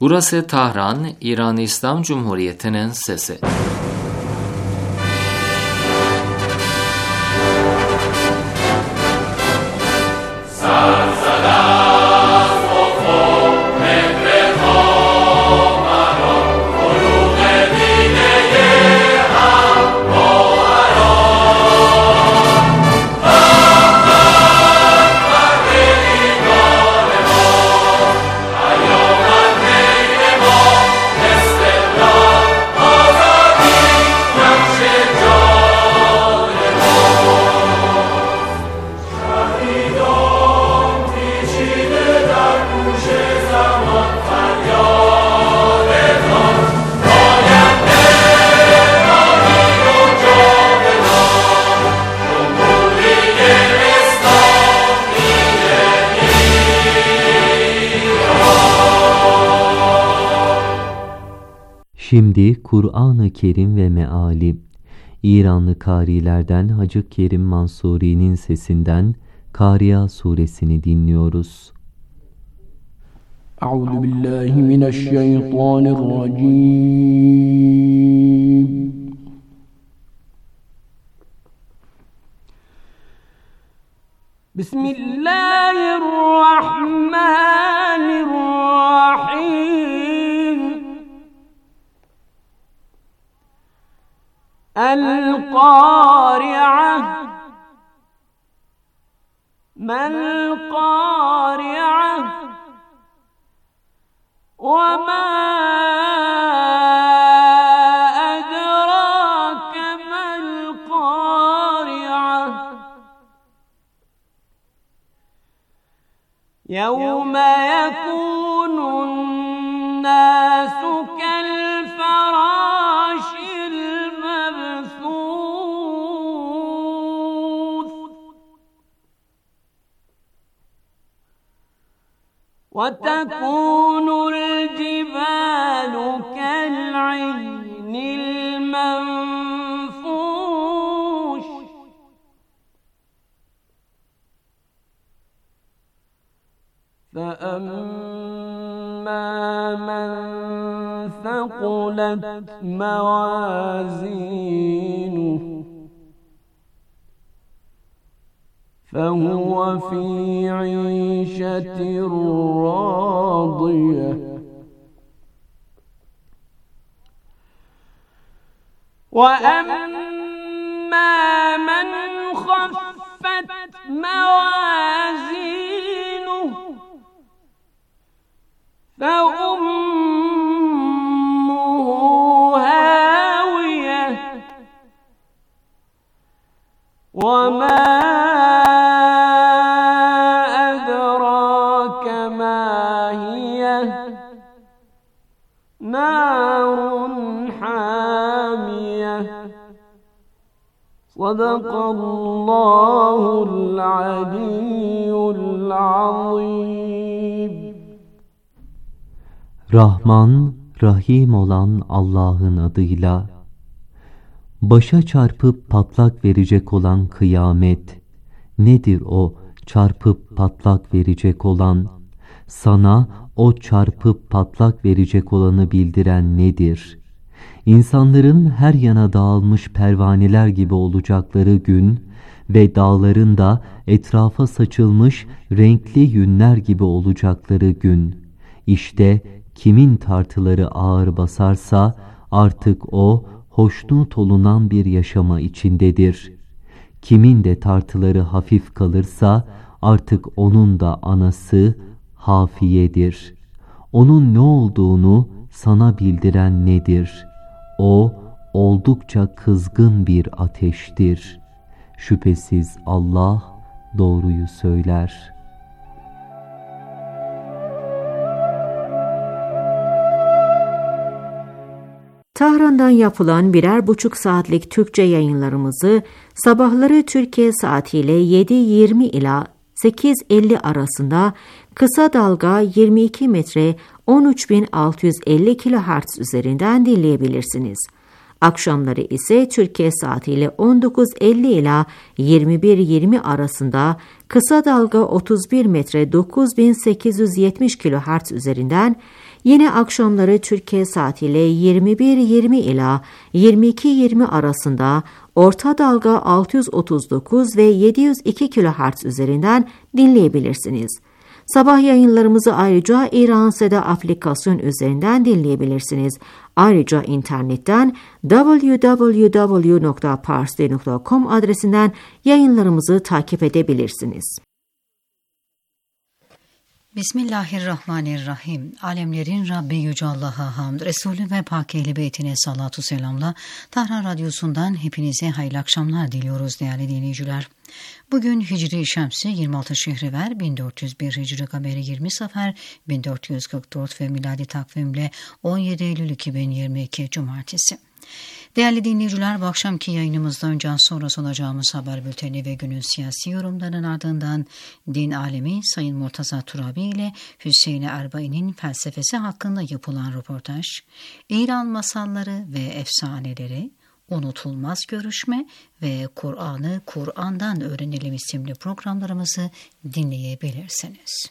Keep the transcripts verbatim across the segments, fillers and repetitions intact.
Burası Tahran, İran İslam Cumhuriyeti'nin sesi. Şimdi Kur'an-ı Kerim ve meali. İranlı karilerden Hacı Kerim Mansuri'nin sesinden Kariya suresini dinliyoruz. Euzubillahimineşşeytanirracim. Bismillahirrahmanirrahim. El-Qari'ah. Mel-Qari'ah. Ve ma edrake mel-Qari'ah. Yevme yekunun-nâsu kel-ferâşil mebthûth. Ve tekunul-cibâlu kel-'ihnil menfûş. فَأَمَّا مَنْ ثَقُلَتْ مَوَازِينُهُ فَهُوَ فِي عِيشَةٍ رَاضِيَةٍ وَأَمَّا مَنْ خَفَّتْ مَوَازِينُهُ فَأُمُّهُ هَاوِيَةٌ وَمَا أَدْرَاكَ مَا هِيَهْ نَارٌ حَامِيَةٌ صَدَقَ اللّٰهُ الْعَلِيُّ الْعَظِيمُ. Rahman, Rahim olan Allah'ın adıyla. Başa çarpıp patlak verecek olan kıyamet. Nedir o çarpıp patlak verecek olan? Sana o çarpıp patlak verecek olanı bildiren nedir? İnsanların her yana dağılmış pervaneler gibi olacakları gün ve dağların da etrafa saçılmış renkli yünler gibi olacakları gün. İşte kimin tartıları ağır basarsa artık o hoşnut olunan bir yaşama içindedir. Kimin de tartıları hafif kalırsa artık onun da anası hafiyedir. Onun ne olduğunu sana bildiren nedir? O oldukça kızgın bir ateştir. Şüphesiz Allah doğruyu söyler. Tahran'dan yapılan birer buçuk saatlik Türkçe yayınlarımızı sabahları Türkiye saatiyle yedi yirmi ila sekiz elli arasında kısa dalga yirmi iki metre on üç bin altı yüz elli kilohertz üzerinden dinleyebilirsiniz. Akşamları ise Türkiye saatiyle on dokuz elli ila yirmi bir yirmi arasında kısa dalga otuz bir metre dokuz bin sekiz yüz yetmiş kilohertz üzerinden Yine akşamları Türkiye saatiyle yirmi bir yirmi ila yirmi iki yirmi arasında orta dalga altı yüz otuz dokuz ve yedi yüz iki kilohertz üzerinden dinleyebilirsiniz. Sabah yayınlarımızı ayrıca İran Seda aplikasyon üzerinden dinleyebilirsiniz. Ayrıca internetten double-u double-u double-u nokta parstoday nokta com adresinden yayınlarımızı takip edebilirsiniz. Bismillahirrahmanirrahim. Alemlerin Rabbi Yüce Allah'a hamd, Resulü ve Pak Ehl-i Beytine salatu selamla Tahran Radyosu'ndan hepinize hayırlı akşamlar diliyoruz değerli dinleyiciler. Bugün Hicri Şemsi yirmi altı Şehriver bin dört yüz bir Hicri Kameri yirmi Safer bin dört yüz kırk dört ve miladi takvimle on yedi Eylül iki bin yirmi iki Cumartesi. Değerli dinleyiciler, bu akşamki yayınımızda önce sonra sunacağımız haber bülteni ve günün siyasi yorumlarının ardından din alemi Sayın Murtaza Turabi ile Hüseyin Erbai'nin felsefesi hakkında yapılan röportaj, İran masalları ve efsaneleri, unutulmaz görüşme ve Kur'an'ı Kur'an'dan öğrenelim isimli programlarımızı dinleyebilirsiniz.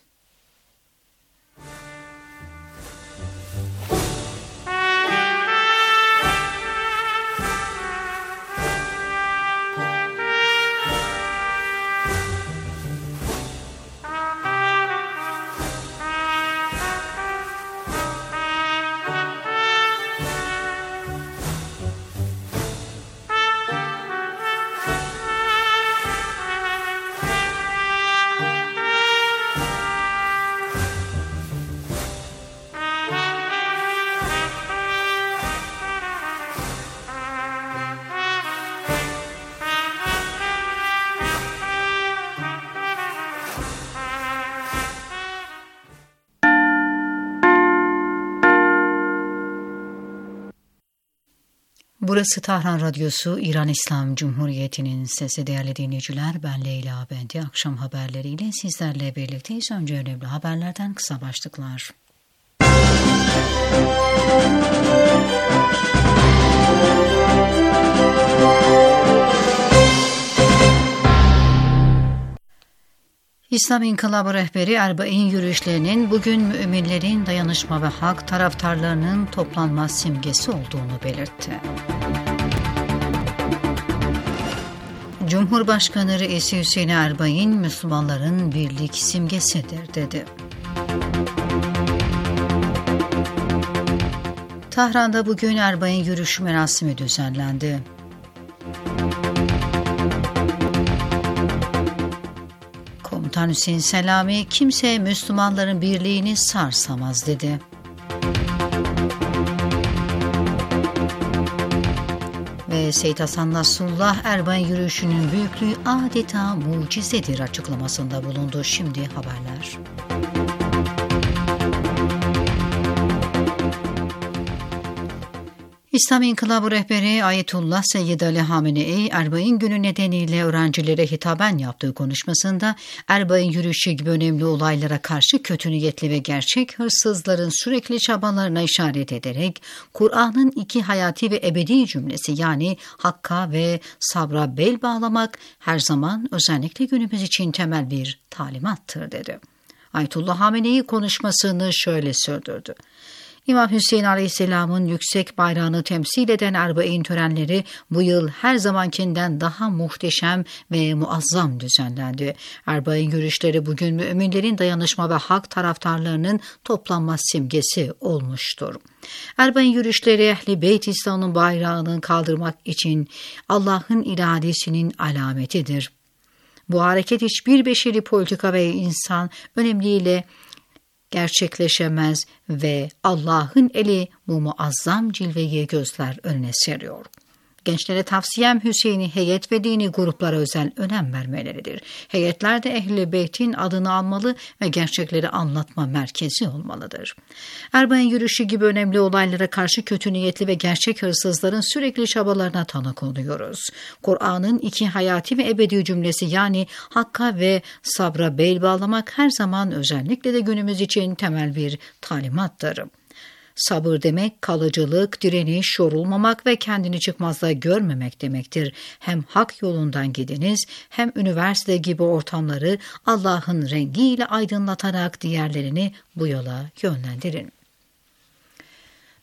Burası Tahran Radyosu, İran İslam Cumhuriyeti'nin sesi. Değerli dinleyiciler, ben Leyla Bendi. Akşam haberleriyle sizlerle birlikteyiz. Önce önemli haberlerden kısa başlıklar. İslam İnkılabı rehberi Erbain yürüyüşlerinin bugün müminlerin dayanışma ve hak taraftarlarının toplanma simgesi olduğunu belirtti. Cumhurbaşkanı Reisi Hüseyin Erbain, Müslümanların birlik simgesidir dedi. Tahran'da bugün Erbain yürüyüşü merasimi düzenlendi. Komutan Hüseyin Selami, kimse Müslümanların birliğini sarsamaz dedi. Ve Seyyid Hasan Nasrullah, Erbain yürüyüşünün büyüklüğü adeta mucizedir açıklamasında bulundu. Şimdi haberler. İslam İnkılabı rehberi Ayetullah Seyyid Ali Hamenei, Erbain günü nedeniyle öğrencilere hitaben yaptığı konuşmasında Erbain yürüyüşü gibi önemli olaylara karşı kötü niyetli ve gerçek hırsızların sürekli çabalarına işaret ederek Kur'an'ın iki hayati ve ebedi cümlesi yani hakka ve sabra bel bağlamak her zaman özellikle günümüz için temel bir talimattır dedi. Ayetullah Hamenei konuşmasını şöyle sürdürdü. İmam Hüseyin Aleyhisselam'ın yüksek bayrağını temsil eden Erbain törenleri bu yıl her zamankinden daha muhteşem ve muazzam düzenlendi. Erbain yürüyüşleri bugün müminlerin dayanışma ve hak taraftarlarının toplanma simgesi olmuştur. Erbain yürüyüşleri Ehl-i Beyt İslam'ın bayrağını kaldırmak için Allah'ın iradesinin alametidir. Bu hareket hiçbir beşeri politika ve insan önemliyle gerçekleşemez ve Allah'ın eli bu muazzam cilveyi gözler önüne seriyor. Gençlere tavsiyem Hüseyin'i heyet ve dini gruplara özel önem vermeleridir. Heyetler de Ehl-i Beyt'in adını almalı ve gerçekleri anlatma merkezi olmalıdır. Erbain yürüyüşü gibi önemli olaylara karşı kötü niyetli ve gerçek hırsızların sürekli çabalarına tanık oluyoruz. Kur'an'ın iki hayati ve ebedi cümlesi yani hakka ve sabra bel bağlamak her zaman özellikle de günümüz için temel bir talimattır. Sabır demek kalıcılık, direniş, yorulmamak ve kendini çıkmazda görmemek demektir. Hem hak yolundan gidiniz hem üniversite gibi ortamları Allah'ın rengiyle aydınlatarak diğerlerini bu yola yönlendirin.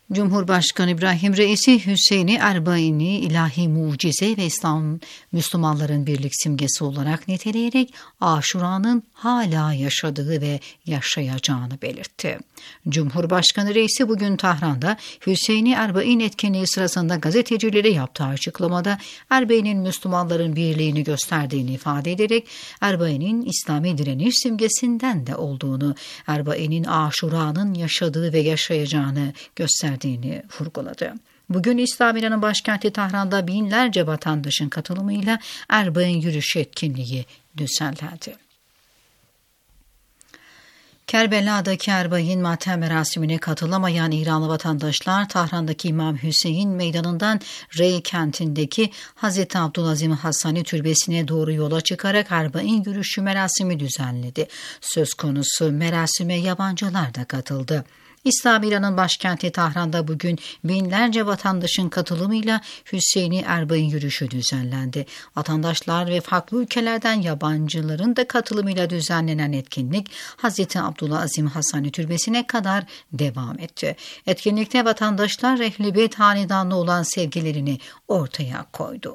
Cumhurbaşkanı İbrahim Reisi, Hüseyin-i Erbain'i ilahi mucize ve İslam Müslümanların birlik simgesi olarak niteleyerek Aşura'nın hala yaşadığı ve yaşayacağını belirtti. Cumhurbaşkanı Reisi bugün Tahran'da Hüseyin-i Erbain etkinliği sırasında gazetecilere yaptığı açıklamada Erbain'in Müslümanların birliğini gösterdiğini ifade ederek Erbain'in İslami direniş simgesinden de olduğunu, Erbain'in Aşura'nın yaşadığı ve yaşayacağını gösterdiğini vurguladı. Bugün İslam İran'ın başkenti Tahran'da binlerce vatandaşın katılımıyla Erbain yürüyüşü etkinliği düzenlendi. Kerbela'daki Erbain matem merasimine katılamayan İranlı vatandaşlar Tahran'daki İmam Hüseyin Meydanı'ndan Rey kentindeki Hazreti Abdülazim Hassani Türbesi'ne doğru yola çıkarak Erbain yürüyüşü merasimi düzenledi. Söz konusu merasime yabancılar da katıldı. İslam İran'ın başkenti Tahran'da bugün binlerce vatandaşın katılımıyla Hüseyin-i Erbain yürüyüşü düzenlendi. Vatandaşlar ve farklı ülkelerden yabancıların da katılımıyla düzenlenen etkinlik Hazreti Abdülazim Hassani Türbesi'ne kadar devam etti. Etkinlikte vatandaşlar Ehl-i Beyt hanedanlı olan sevgilerini ortaya koydu.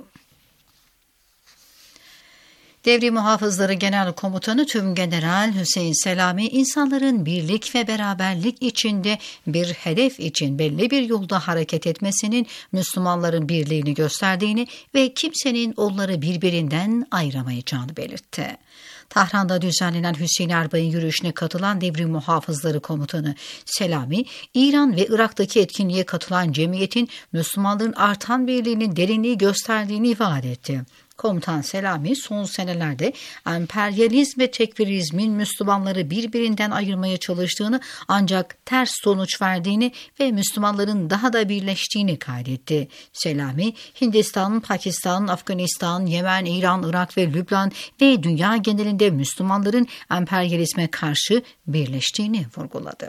Devrim Muhafızları Genel Komutanı Tümgeneral Hüseyin Selami, insanların birlik ve beraberlik içinde bir hedef için belli bir yolda hareket etmesinin Müslümanların birliğini gösterdiğini ve kimsenin onları birbirinden ayıramayacağını belirtti. Tahran'da düzenlenen Hüseyin Erbain yürüyüşüne katılan Devrim Muhafızları Komutanı Selami, İran ve Irak'taki etkinliğe katılan cemiyetin Müslümanların artan birliğinin derinliği gösterdiğini ifade etti. Komutan Selami son senelerde emperyalizm ve tekfirizmin Müslümanları birbirinden ayırmaya çalıştığını ancak ters sonuç verdiğini ve Müslümanların daha da birleştiğini kaydetti. Selami, Hindistan, Pakistan, Afganistan, Yemen, İran, Irak ve Lübnan ve dünya genelinde Müslümanların emperyalizme karşı birleştiğini vurguladı.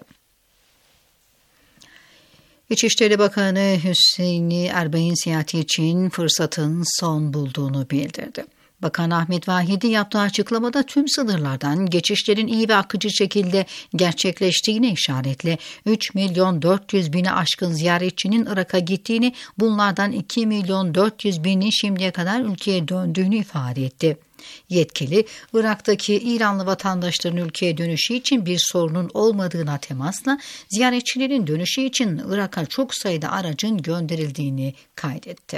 İçişleri Bakanı Hüseyin Erbain seyahati için fırsatın son bulduğunu bildirdi. Bakan Ahmet Vahidi yaptığı açıklamada tüm sınırlardan geçişlerin iyi ve akıcı şekilde gerçekleştiğine işaretle üç milyon dört yüz bini aşkın ziyaretçinin Irak'a gittiğini, bunlardan iki milyon dört yüz bini şimdiye kadar ülkeye döndüğünü ifade etti. Yetkili, Irak'taki İranlı vatandaşların ülkeye dönüşü için bir sorunun olmadığına temasla ziyaretçilerin dönüşü için Irak'a çok sayıda aracın gönderildiğini kaydetti.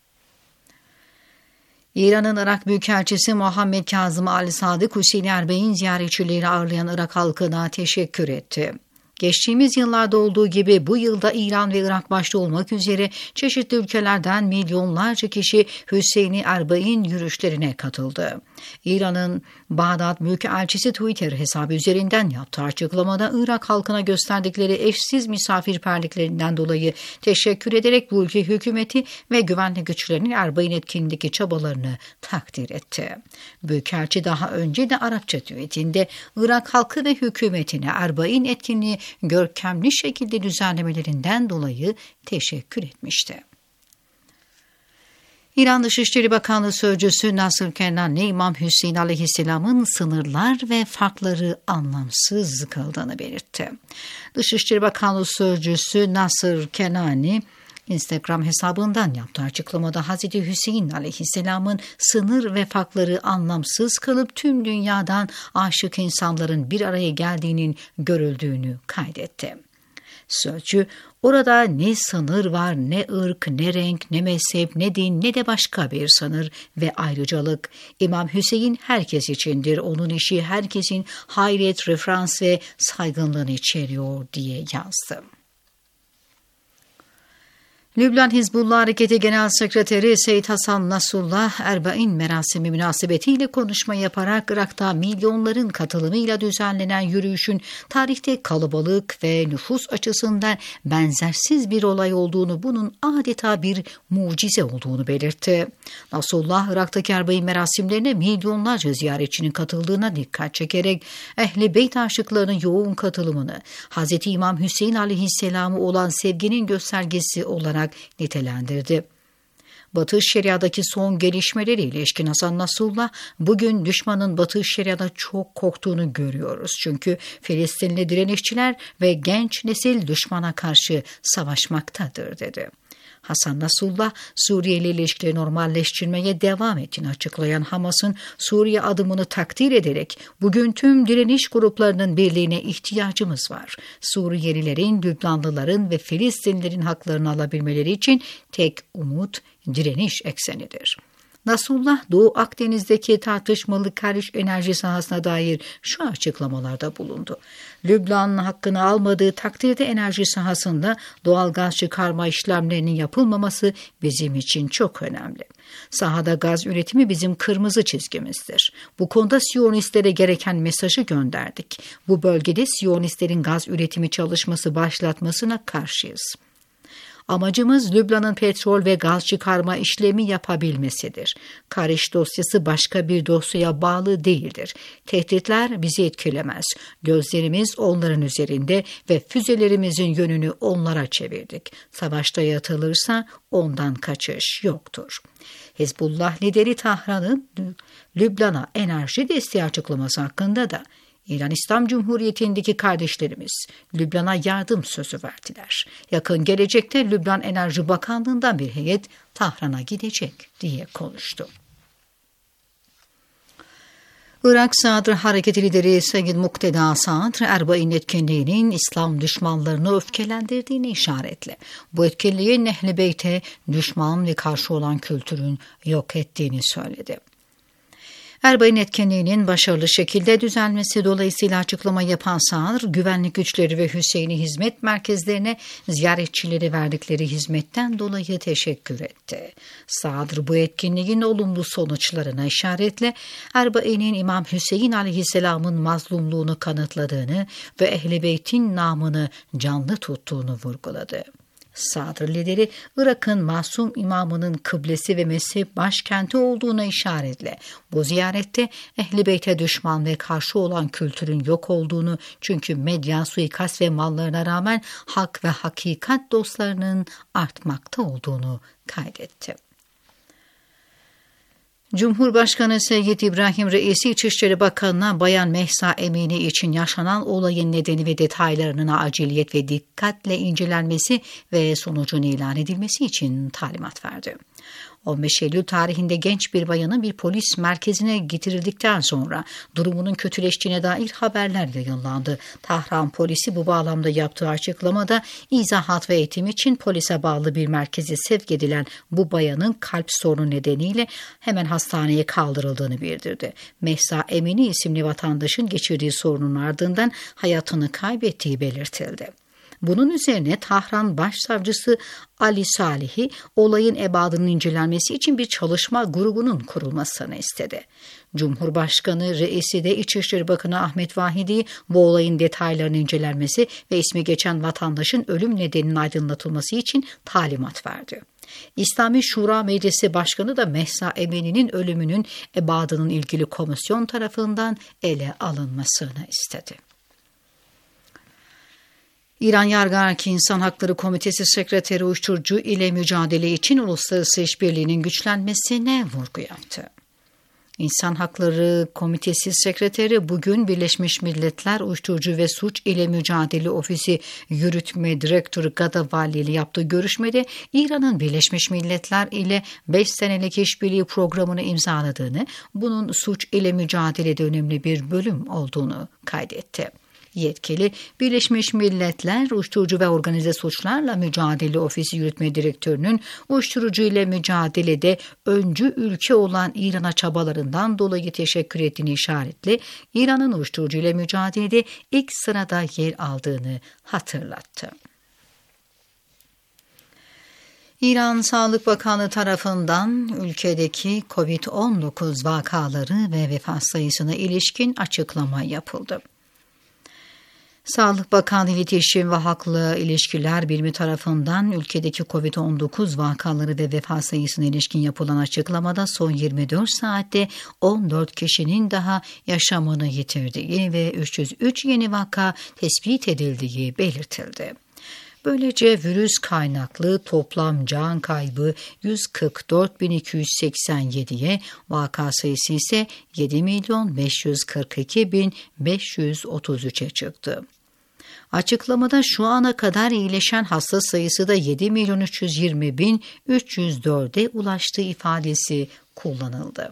İran'ın Irak Büyükelçisi Muhammed Kazım Ali Sadık, Hüseyin Erbain ziyaretçileri ağırlayan Irak halkına teşekkür etti. Geçtiğimiz yıllarda olduğu gibi bu yılda İran ve Irak başta olmak üzere çeşitli ülkelerden milyonlarca kişi Hüseyin Erbain yürüyüşlerine katıldı. İran'ın Bağdat Büyükelçisi Twitter hesabı üzerinden yaptığı açıklamada Irak halkına gösterdikleri eşsiz misafirperverliklerinden dolayı teşekkür ederek bu ülke hükümeti ve güvenlik güçlerinin Erbain etkinliğindeki çabalarını takdir etti. Büyükelçi daha önce de Arapça tweetinde Irak halkı ve hükümetine Erbain etkinliği görkemli şekilde düzenlemelerinden dolayı teşekkür etmişti. İran Dışişleri Bakanlığı Sözcüsü Nasır Kenani, İmam Hüseyin Aleyhisselam'ın sınırlar ve farkları anlamsız kıldığını belirtti. Dışişleri Bakanlığı Sözcüsü Nasır Kenani, Instagram hesabından yaptığı açıklamada Hazreti Hüseyin Aleyhisselam'ın sınır ve farkları anlamsız kılıp tüm dünyadan aşık insanların bir araya geldiğinin görüldüğünü kaydetti. Sözcü, orada ne sınır var, ne ırk, ne renk, ne mezhep, ne din, ne de başka bir sınır ve ayrıcalık. İmam Hüseyin herkes içindir, onun işi herkesin hayret, referans ve saygınlığını içeriyor diye yazdı. Lübnan Hizbullah Hareketi Genel Sekreteri Seyyid Hasan Nasrullah, Erbain merasimi münasebetiyle konuşma yaparak Irak'ta milyonların katılımıyla düzenlenen yürüyüşün tarihte kalabalık ve nüfus açısından benzersiz bir olay olduğunu, bunun adeta bir mucize olduğunu belirtti. Nasrullah, Irak'taki Erbain merasimlerine milyonlarca ziyaretçinin katıldığına dikkat çekerek Ehl-i Beyt aşıklarının yoğun katılımını Hz. İmam Hüseyin Aleyhisselam'a olan sevginin göstergesi olarak nitelendirdi. Batı Şeria'daki son gelişmeleri ilişkin Hasan Nasrullah, bugün düşmanın Batı Şeria'da çok korktuğunu görüyoruz. Çünkü Filistinli direnişçiler ve genç nesil düşmana karşı savaşmaktadır dedi. Hasan Nasrullah, Suriye ile ilişkileri normalleştirmeye devam ettiğini açıklayan Hamas'ın Suriye adımını takdir ederek bugün tüm direniş gruplarının birliğine ihtiyacımız var. Suriyelilerin, Lübnanlıların ve Filistinlilerin haklarını alabilmeleri için tek umut direniş eksenidir. Nasrullah, Doğu Akdeniz'deki tartışmalı karış enerji sahasına dair şu açıklamalarda bulundu. Lübnan hakkını almadığı takdirde enerji sahasında doğal gaz çıkarma işlemlerinin yapılmaması bizim için çok önemli. Sahada gaz üretimi bizim kırmızı çizgimizdir. Bu konuda Siyonistlere gereken mesajı gönderdik. Bu bölgede Siyonistlerin gaz üretimi çalışması başlatmasına karşıyız. Amacımız Lübnan'ın petrol ve gaz çıkarma işlemi yapabilmesidir. Karış dosyası başka bir dosyaya bağlı değildir. Tehditler bizi etkilemez. Gözlerimiz onların üzerinde ve füzelerimizin yönünü onlara çevirdik. Savaşta yatılırsa ondan kaçış yoktur. Hizbullah lideri Tahran'ın Lübnan'a enerji desteği açıklaması hakkında da İran İslam Cumhuriyeti'ndeki kardeşlerimiz Lübnan'a yardım sözü verdiler. Yakın gelecekte Lübnan Enerji Bakanlığı'ndan bir heyet Tahran'a gidecek diye konuştu. Irak Sadr Hareketi lideri Seyyid Mukteda Sadr, Erbain etkinliğinin İslam düşmanlarını öfkelendirdiğini işaretle bu etkinliğin Ehl-i Beyt'e düşman ve karşı olan kültürün yok ettiğini söyledi. Erbain etkinliğinin başarılı şekilde düzenmesi dolayısıyla açıklama yapan Sadr, güvenlik güçleri ve Hüseyin'i hizmet merkezlerine ziyaretçileri verdikleri hizmetten dolayı teşekkür etti. Sadr bu etkinliğin olumlu sonuçlarına işaretle Erbain'in İmam Hüseyin aleyhisselamın mazlumluğunu kanıtladığını ve Ehl-i Beyt'in namını canlı tuttuğunu vurguladı. Sadr lideri, Irak'ın masum imamının kıblesi ve mezhep başkenti olduğuna işaretle bu ziyarette Ehl-i Beyt'e düşman ve karşı olan kültürün yok olduğunu, çünkü medya, suikast ve mallarına rağmen hak ve hakikat dostlarının artmakta olduğunu kaydetti. Cumhurbaşkanı Seyyid İbrahim Reisi, İçişleri Bakanı'na Bayan Mehsa Emini için yaşanan olayın nedeni ve detaylarının aciliyet ve dikkatle incelenmesi ve sonucun ilan edilmesi için talimat verdi. on beş Eylül tarihinde genç bir bayanın bir polis merkezine getirildikten sonra durumunun kötüleştiğine dair haberler yayınlandı. Tahran polisi bu bağlamda yaptığı açıklamada izahat ve eğitim için polise bağlı bir merkeze sevk edilen bu bayanın kalp sorunu nedeniyle hemen hastaneye kaldırıldığını bildirdi. Mehsa Emini isimli vatandaşın geçirdiği sorunun ardından hayatını kaybettiği belirtildi. Bunun üzerine Tahran Başsavcısı Ali Salih'i olayın ebadının incelenmesi için bir çalışma grubunun kurulmasını istedi. Cumhurbaşkanı Reisi de İçişleri Bakanı Ahmet Vahidi bu olayın detaylarının incelenmesi ve ismi geçen vatandaşın ölüm nedeninin aydınlatılması için talimat verdi. İslami Şura Meclisi Başkanı da Mehsa Emini'nin ölümünün ebadının ilgili komisyon tarafından ele alınmasını istedi. İran Yargı Erki İnsan Hakları Komitesi Sekreteri uyuşturucu ile mücadele için uluslararası işbirliğinin güçlenmesine vurgu yaptı. İnsan Hakları Komitesi Sekreteri bugün Birleşmiş Milletler Uyuşturucu ve Suç ile Mücadele Ofisi Yürütme Direktörü Gadavali ile yaptığı görüşmede İran'ın Birleşmiş Milletler ile beş senelik işbirliği programını imzaladığını, bunun suç ile mücadelede önemli bir bölüm olduğunu kaydetti. Yetkili, Birleşmiş Milletler Uyuşturucu ve Organize Suçlarla Mücadele Ofisi Yürütme Direktörü'nün uyuşturucu ile mücadelede öncü ülke olan İran'a çabalarından dolayı teşekkür ettiğini işaretle İran'ın uyuşturucu ile mücadelede ilk sırada yer aldığını hatırlattı. İran Sağlık Bakanlığı tarafından ülkedeki kovid on dokuz vakaları ve vefat sayısına ilişkin açıklama yapıldı. Sağlık Bakanlığı İletişim ve Halkla İlişkiler Birimi tarafından ülkedeki kovid on dokuz vakaları ve vefat sayısına ilişkin yapılan açıklamada son yirmi dört saatte on dört kişinin daha yaşamını yitirdiği ve üç yüz üç yeni vaka tespit edildiği belirtildi. Böylece virüs kaynaklı toplam can kaybı yüz kırk dört bin iki yüz seksen yediye, vaka sayısı ise yedi milyon beş yüz kırk iki bin beş yüz otuz üçe çıktı. Açıklamada şu ana kadar iyileşen hasta sayısı da yedi milyon üç yüz yirmi bin üç yüz dörde ulaştığı ifadesi kullanıldı.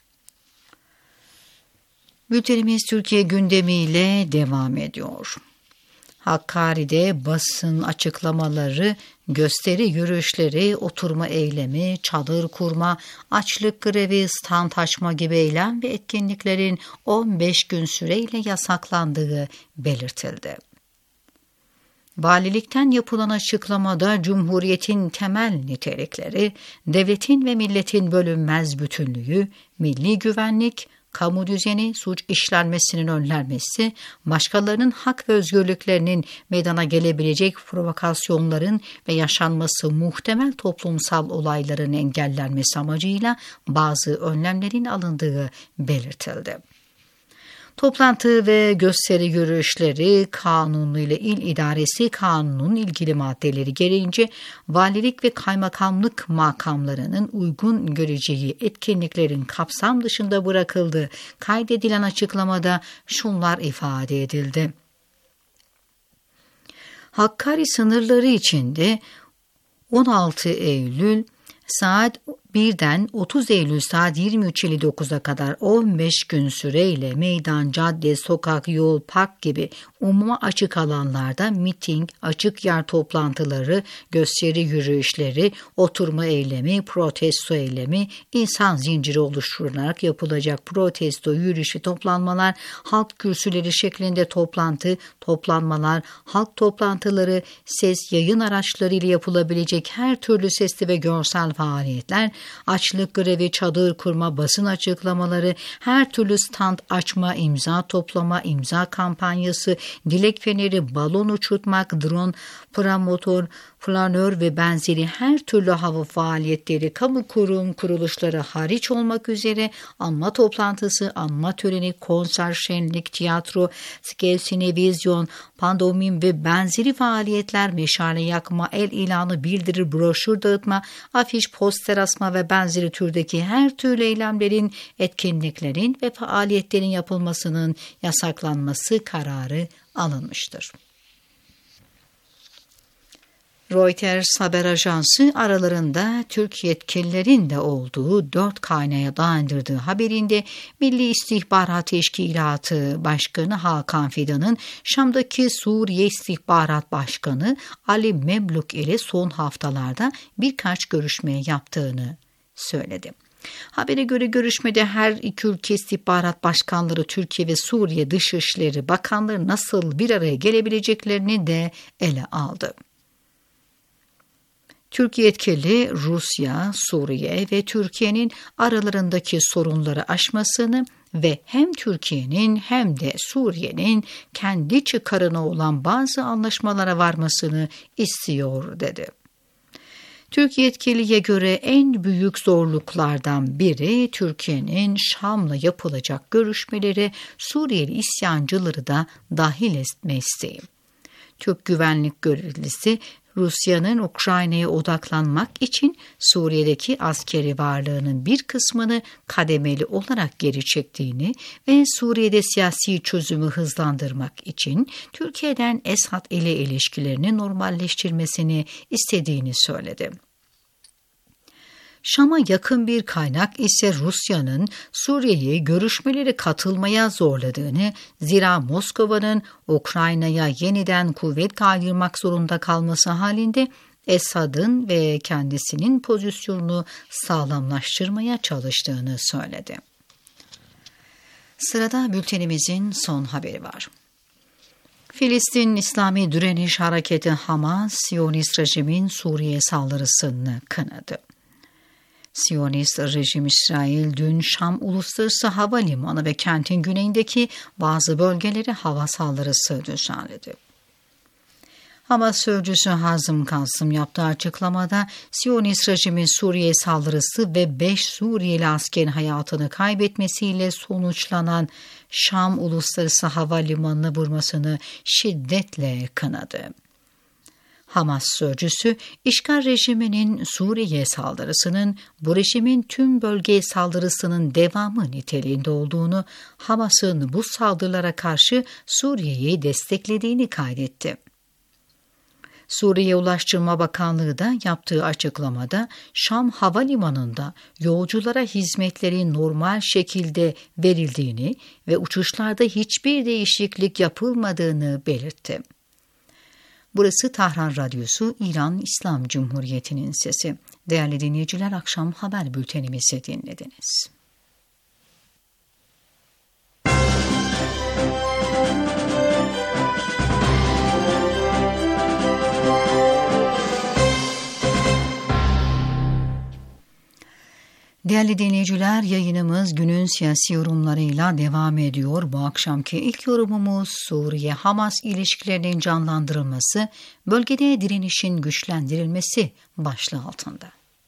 Bültenimiz Türkiye gündemiyle devam ediyor. Hakkari'de basın açıklamaları, gösteri yürüyüşleri, oturma eylemi, çadır kurma, açlık grevi, stand açma gibi eylem ve etkinliklerin on beş gün süreyle yasaklandığı belirtildi. Valilikten yapılan açıklamada Cumhuriyet'in temel nitelikleri, devletin ve milletin bölünmez bütünlüğü, milli güvenlik, kamu düzeni, suç işlenmesinin önlenmesi, başkalarının hak ve özgürlüklerinin meydana gelebilecek provokasyonların ve yaşanması muhtemel toplumsal olayların engellenmesi amacıyla bazı önlemlerin alındığı belirtildi. Toplantı ve gösteri yürüyüşleri kanunu ile il idaresi kanunun ilgili maddeleri gereğince valilik ve kaymakamlık makamlarının uygun göreceği etkinliklerin kapsam dışında bırakıldığı kaydedilen açıklamada şunlar ifade edildi. Hakkari sınırları içinde on altı Eylül saat birden otuz Eylül saat yirmi üç elli dokuza kadar on beş gün süreyle meydan, cadde, sokak, yol, park gibi umuma açık alanlarda miting, açık yer toplantıları, gösteri yürüyüşleri, oturma eylemi, protesto eylemi, insan zinciri oluşturularak yapılacak protesto, yürüyüş ve toplanmalar, halk kürsüleri şeklinde toplantı, toplanmalar, halk toplantıları, ses yayın araçları ile yapılabilecek her türlü sesli ve görsel faaliyetler, açlık grevi, çadır kurma, basın açıklamaları, her türlü stand açma, imza toplama, imza kampanyası, dilek feneri, balon uçurtmak, drone, paramotor, planör ve benzeri her türlü hava faaliyetleri, kamu kurum kuruluşları hariç olmak üzere anma toplantısı, anma töreni, konser, şenlik, tiyatro, skeç, sinevizyon, pandomim ve benzeri faaliyetler, meşale yakma, el ilanı, bildiri, broşür dağıtma, afiş, poster asma ve benzeri türdeki her türlü eylemlerin, etkinliklerin ve faaliyetlerin yapılmasının yasaklanması kararı alınmıştır. Reuters haber ajansı aralarında Türk yetkililerin de olduğu dört kaynaya dayandırdığı haberinde Milli İstihbarat Teşkilatı Başkanı Hakan Fidan'ın Şam'daki Suriye İstihbarat Başkanı Ali Memluk ile son haftalarda birkaç görüşme yaptığını söyledi. Habere göre görüşmede her iki ülke istihbarat başkanları Türkiye ve Suriye Dışişleri Bakanları nasıl bir araya gelebileceklerini de ele aldı. Türkiye yetkili Rusya, Suriye ve Türkiye'nin aralarındaki sorunları aşmasını ve hem Türkiye'nin hem de Suriye'nin kendi çıkarına olan bazı anlaşmalara varmasını istiyor dedi. Türkiye yetkiliye göre en büyük zorluklardan biri Türkiye'nin Şam'la yapılacak görüşmelere Suriyeli isyancıları da dahil etme isteği. Türk güvenlik görevlisi Rusya'nın Ukrayna'ya odaklanmak için Suriye'deki askeri varlığının bir kısmını kademeli olarak geri çektiğini ve Suriye'de siyasi çözümü hızlandırmak için Türkiye'den Esad ile ilişkilerini normalleştirmesini istediğini söyledi. Şam'a yakın bir kaynak ise Rusya'nın Suriye'yi görüşmelere katılmaya zorladığını, zira Moskova'nın Ukrayna'ya yeniden kuvvet kaydırmak zorunda kalması halinde Esad'ın ve kendisinin pozisyonunu sağlamlaştırmaya çalıştığını söyledi. Sırada bültenimizin son haberi var. Filistin İslami Direniş Hareketi Hamas, Siyonist rejimin Suriye saldırısını kınadı. Siyonist rejim İsrail dün Şam Uluslararası Havalimanı ve kentin güneyindeki bazı bölgelere hava saldırısı düzenledi. Hamas sözcüsü Hazım Kasım yaptığı açıklamada Siyonist rejimin Suriye saldırısı ve beş Suriyeli askerin hayatını kaybetmesiyle sonuçlanan Şam Uluslararası Havalimanı'na vurmasını şiddetle kınadı. Hamas sözcüsü, işgal rejiminin Suriye saldırısının bu rejimin tüm bölgeye saldırısının devamı niteliğinde olduğunu, Hamas'ın bu saldırılara karşı Suriye'yi desteklediğini kaydetti. Suriye Ulaştırma Bakanlığı da yaptığı açıklamada Şam Havalimanı'nda yolculara hizmetlerin normal şekilde verildiğini ve uçuşlarda hiçbir değişiklik yapılmadığını belirtti. Burası Tahran Radyosu, İran İslam Cumhuriyeti'nin sesi. Değerli dinleyiciler, akşam haber bültenimizi dinlediniz. Değerli dinleyiciler, yayınımız günün siyasi yorumlarıyla devam ediyor. Bu akşamki ilk yorumumuz Suriye-Hamas ilişkilerinin canlandırılması, bölgede direnişin güçlendirilmesi başlığı altında.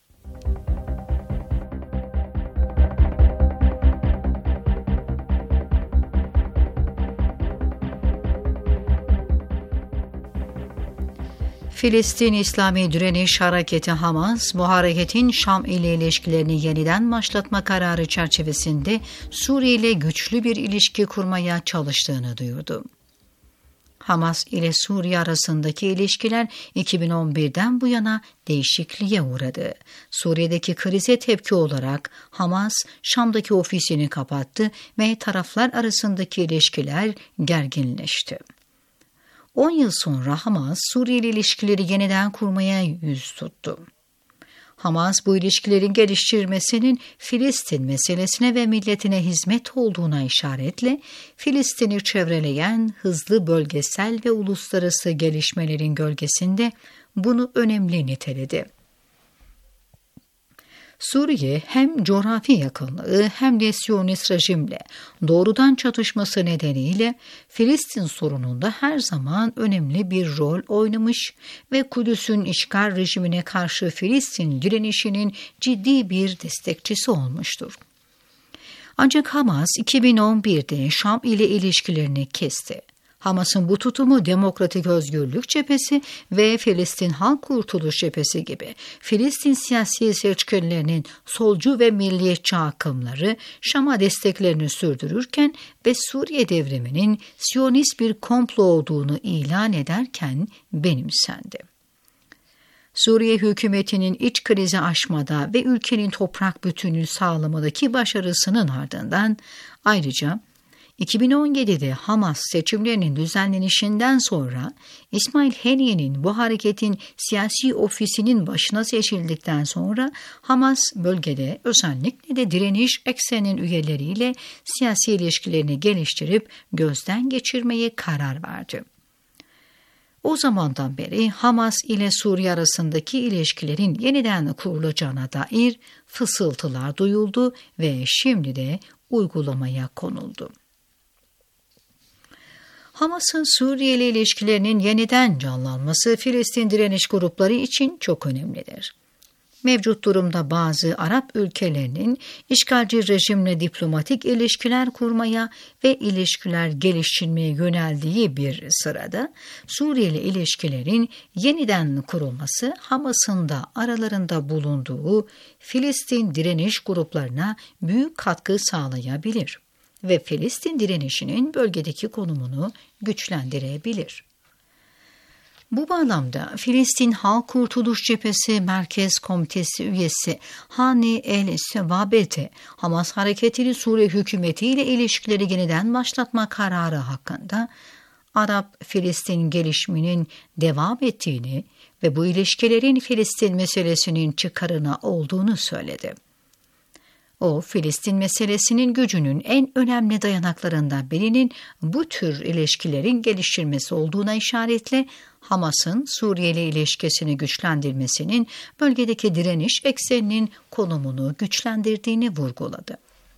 Filistin İslami Direniş Hareketi Hamas, bu hareketin Şam ile ilişkilerini yeniden başlatma kararı çerçevesinde Suriye ile güçlü bir ilişki kurmaya çalıştığını duyurdu. Hamas ile Suriye arasındaki ilişkiler iki bin on birden bu yana değişikliğe uğradı. Suriye'deki krize tepki olarak Hamas, Şam'daki ofisini kapattı ve taraflar arasındaki ilişkiler gerginleşti. on yıl sonra Hamas, Suriye ile ilişkileri yeniden kurmaya yüz tuttu. Hamas, bu ilişkilerin geliştirilmesinin Filistin meselesine ve milletine hizmet olduğuna işaretle, Filistin'i çevreleyen hızlı bölgesel ve uluslararası gelişmelerin gölgesinde bunu önemli niteledi. Suriye hem coğrafi yakınlığı hem de Siyonist rejimle doğrudan çatışması nedeniyle Filistin sorununda her zaman önemli bir rol oynamış ve Kudüs'ün işgal rejimine karşı Filistin direnişinin ciddi bir destekçisi olmuştur. Ancak Hamas iki bin on birde Şam ile ilişkilerini kesti. Hamas'ın bu tutumu Demokratik Özgürlük Cephesi ve Filistin Halk Kurtuluş Cephesi gibi Filistin siyasi seçkinlerinin solcu ve milliyetçi akımları Şam'a desteklerini sürdürürken ve Suriye devriminin Siyonist bir komplo olduğunu ilan ederken benimsendi. Suriye hükümetinin iç krizi aşmada ve ülkenin toprak bütünlüğü sağlamadaki başarısının ardından ayrıca iki bin on yedide Hamas seçimlerinin düzenlenişinden sonra İsmail Haniye'nin bu hareketin siyasi ofisinin başına seçildikten sonra Hamas bölgede özellikle de direniş ekseninin üyeleriyle siyasi ilişkilerini geliştirip gözden geçirmeye karar verdi. O zamandan beri Hamas ile Suriye arasındaki ilişkilerin yeniden kurulacağına dair fısıltılar duyuldu ve şimdi de uygulamaya konuldu. Hamas'ın Suriye ile ilişkilerinin yeniden canlanması Filistin direniş grupları için çok önemlidir. Mevcut durumda bazı Arap ülkelerinin işgalci rejimle diplomatik ilişkiler kurmaya ve ilişkiler geliştirmeye yöneldiği bir sırada Suriye ile ilişkilerin yeniden kurulması Hamas'ın da aralarında bulunduğu Filistin direniş gruplarına büyük katkı sağlayabilir ve Filistin direnişinin bölgedeki konumunu güçlendirebilir. Bu bağlamda Filistin Halk Kurtuluş Cephesi Merkez Komitesi üyesi Hani el-Sebabete, Hamas hareketini Suriye hükümeti ile ilişkileri yeniden başlatma kararı hakkında Arap-Filistin gelişiminin devam ettiğini ve bu ilişkilerin Filistin meselesinin çıkarına olduğunu söyledi. O, Filistin meselesinin gücünün en önemli dayanaklarından birinin bu tür ilişkilerin geliştirilmesi olduğuna işaretle Hamas'ın Suriye ile ilişkisini güçlendirmesinin bölgedeki direniş ekseninin konumunu güçlendirdiğini vurguladı.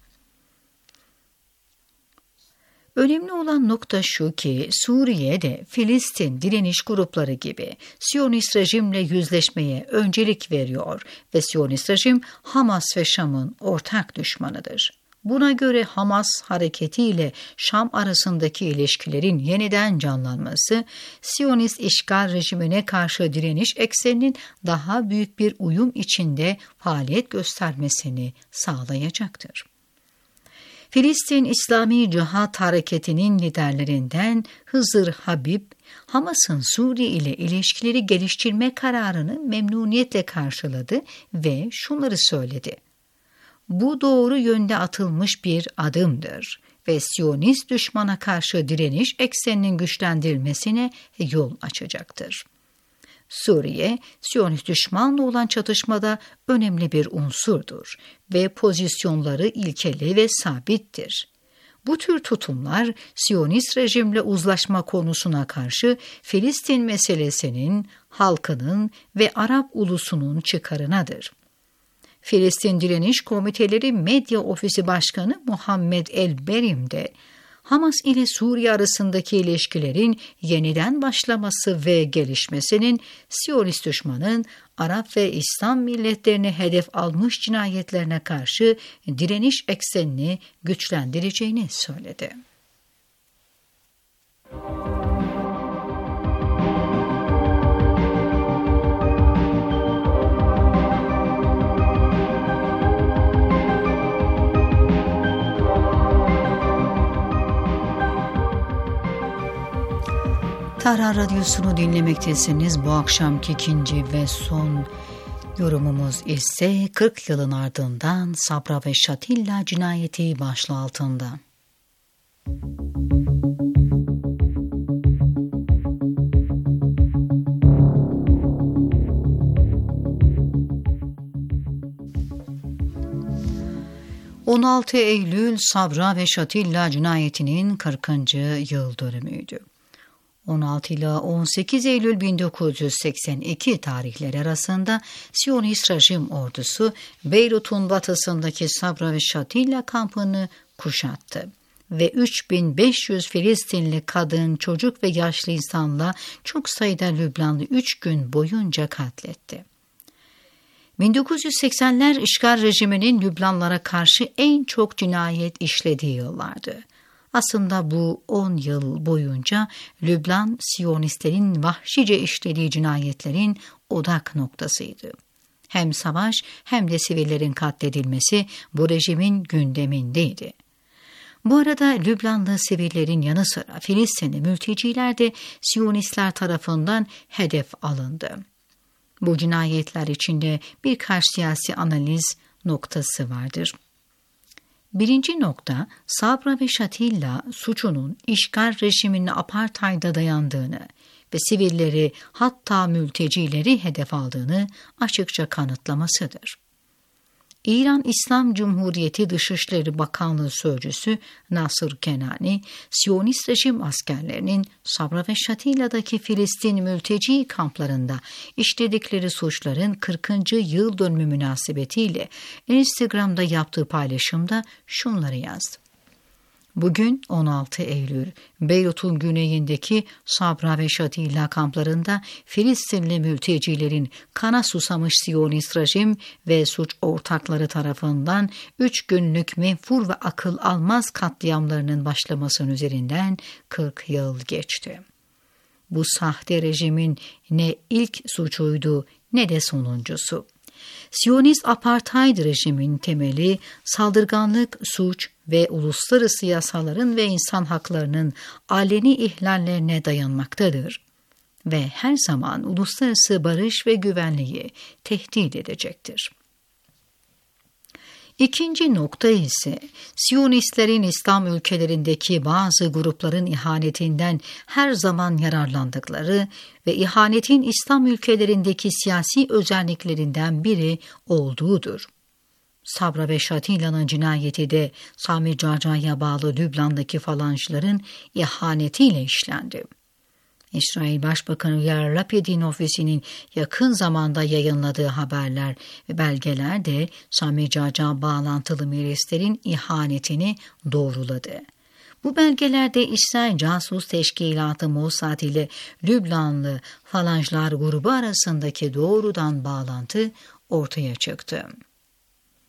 Önemli olan nokta şu ki Suriye'de Filistin direniş grupları gibi Siyonist rejimle yüzleşmeye öncelik veriyor ve Siyonist rejim Hamas ve Şam'ın ortak düşmanıdır. Buna göre Hamas hareketiyle Şam arasındaki ilişkilerin yeniden canlanması, Siyonist işgal rejimine karşı direniş ekseninin daha büyük bir uyum içinde faaliyet göstermesini sağlayacaktır. Filistin İslami Cihat Hareketi'nin liderlerinden Hızır Habib, Hamas'ın Suriye ile ilişkileri geliştirme kararını memnuniyetle karşıladı ve şunları söyledi. Bu doğru yönde atılmış bir adımdır ve Siyonist düşmana karşı direniş ekseninin güçlendirilmesine yol açacaktır. Suriye, Siyonist düşmanla olan çatışmada önemli bir unsurdur ve pozisyonları ilkeli ve sabittir. Bu tür tutumlar, Siyonist rejimle uzlaşma konusuna karşı Filistin meselesinin, halkının ve Arap ulusunun çıkarınadır. Filistin Direniş Komiteleri Medya Ofisi Başkanı Muhammed El-Berim de, Hamas ile Suriye arasındaki ilişkilerin yeniden başlaması ve gelişmesinin Siyonist düşmanın Arap ve İslam milletlerini hedef almış cinayetlerine karşı direniş eksenini güçlendireceğini söyledi. Tahran Radyosu'nu dinlemektesiniz. Bu akşamki ikinci ve son yorumumuz ise kırk yılın ardından Sabra ve Şatilla cinayeti başlığı altında. on altı Eylül Sabra ve Şatilla cinayetinin kırkıncı yıl dönümüydü. on altı ila on sekiz Eylül bin dokuz yüz seksen iki tarihleri arasında Siyonist rejim ordusu Beyrut'un batısındaki Sabra ve Şatilla kampını kuşattı ve üç bin beş yüz Filistinli kadın, çocuk ve yaşlı insanla çok sayıda Lübnanlı üç gün boyunca katletti. bin dokuz yüz seksenler işgal rejiminin Lübnanlara karşı en çok cinayet işlediği yıllardı. Aslında bu on yıl boyunca Lübnan, Siyonistlerin vahşice işlediği cinayetlerin odak noktasıydı. Hem savaş hem de sivillerin katledilmesi bu rejimin gündemindeydi. Bu arada Lübnanlı sivillerin yanı sıra Filistinli mülteciler de Siyonistler tarafından hedef alındı. Bu cinayetler içinde birkaç siyasi analiz noktası vardır. Birinci nokta, Sabra ve Şatilla suçunun işgal rejiminin apartheid'a dayandığını ve sivilleri hatta mültecileri hedef aldığını açıkça kanıtlamasıdır. İran İslam Cumhuriyeti Dışişleri Bakanlığı Sözcüsü Nasır Kenani, Siyonist rejim askerlerinin Sabra ve Şatilla'daki Filistin mülteci kamplarında işledikleri suçların kırkıncı yıl dönümü münasebetiyle Instagram'da yaptığı paylaşımda şunları yazdı. Bugün on altı Eylül, Beyrut'un güneyindeki Sabra ve Şatilla kamplarında Filistinli mültecilerin kana susamış Siyonist rejim ve suç ortakları tarafından üç günlük menfur ve akıl almaz katliamlarının başlamasının üzerinden kırk yıl geçti. Bu sahte rejimin ne ilk suçuydu ne de sonuncusu. Siyonist apartheid rejimin temeli saldırganlık, suç ve uluslararası yasaların ve insan haklarının aleni ihlallerine dayanmaktadır ve her zaman uluslararası barış ve güvenliği tehdit edecektir. İkinci nokta ise Siyonistlerin İslam ülkelerindeki bazı grupların ihanetinden her zaman yararlandıkları ve ihanetin İslam ülkelerindeki siyasi özelliklerinden biri olduğudur. Sabra ve Şatilla'nın cinayeti de Sami Caca'ya bağlı Lübnan'daki falanjların ihanetiyle işlendi. İsrail Başbakanı Yair Lapid'in ofisinin yakın zamanda yayınladığı haberler ve belgeler de Sami Caca bağlantılı milislerin ihanetini doğruladı. Bu belgelerde İsrail Casus Teşkilatı Mossad ile Lübnanlı falanjlar grubu arasındaki doğrudan bağlantı ortaya çıktı.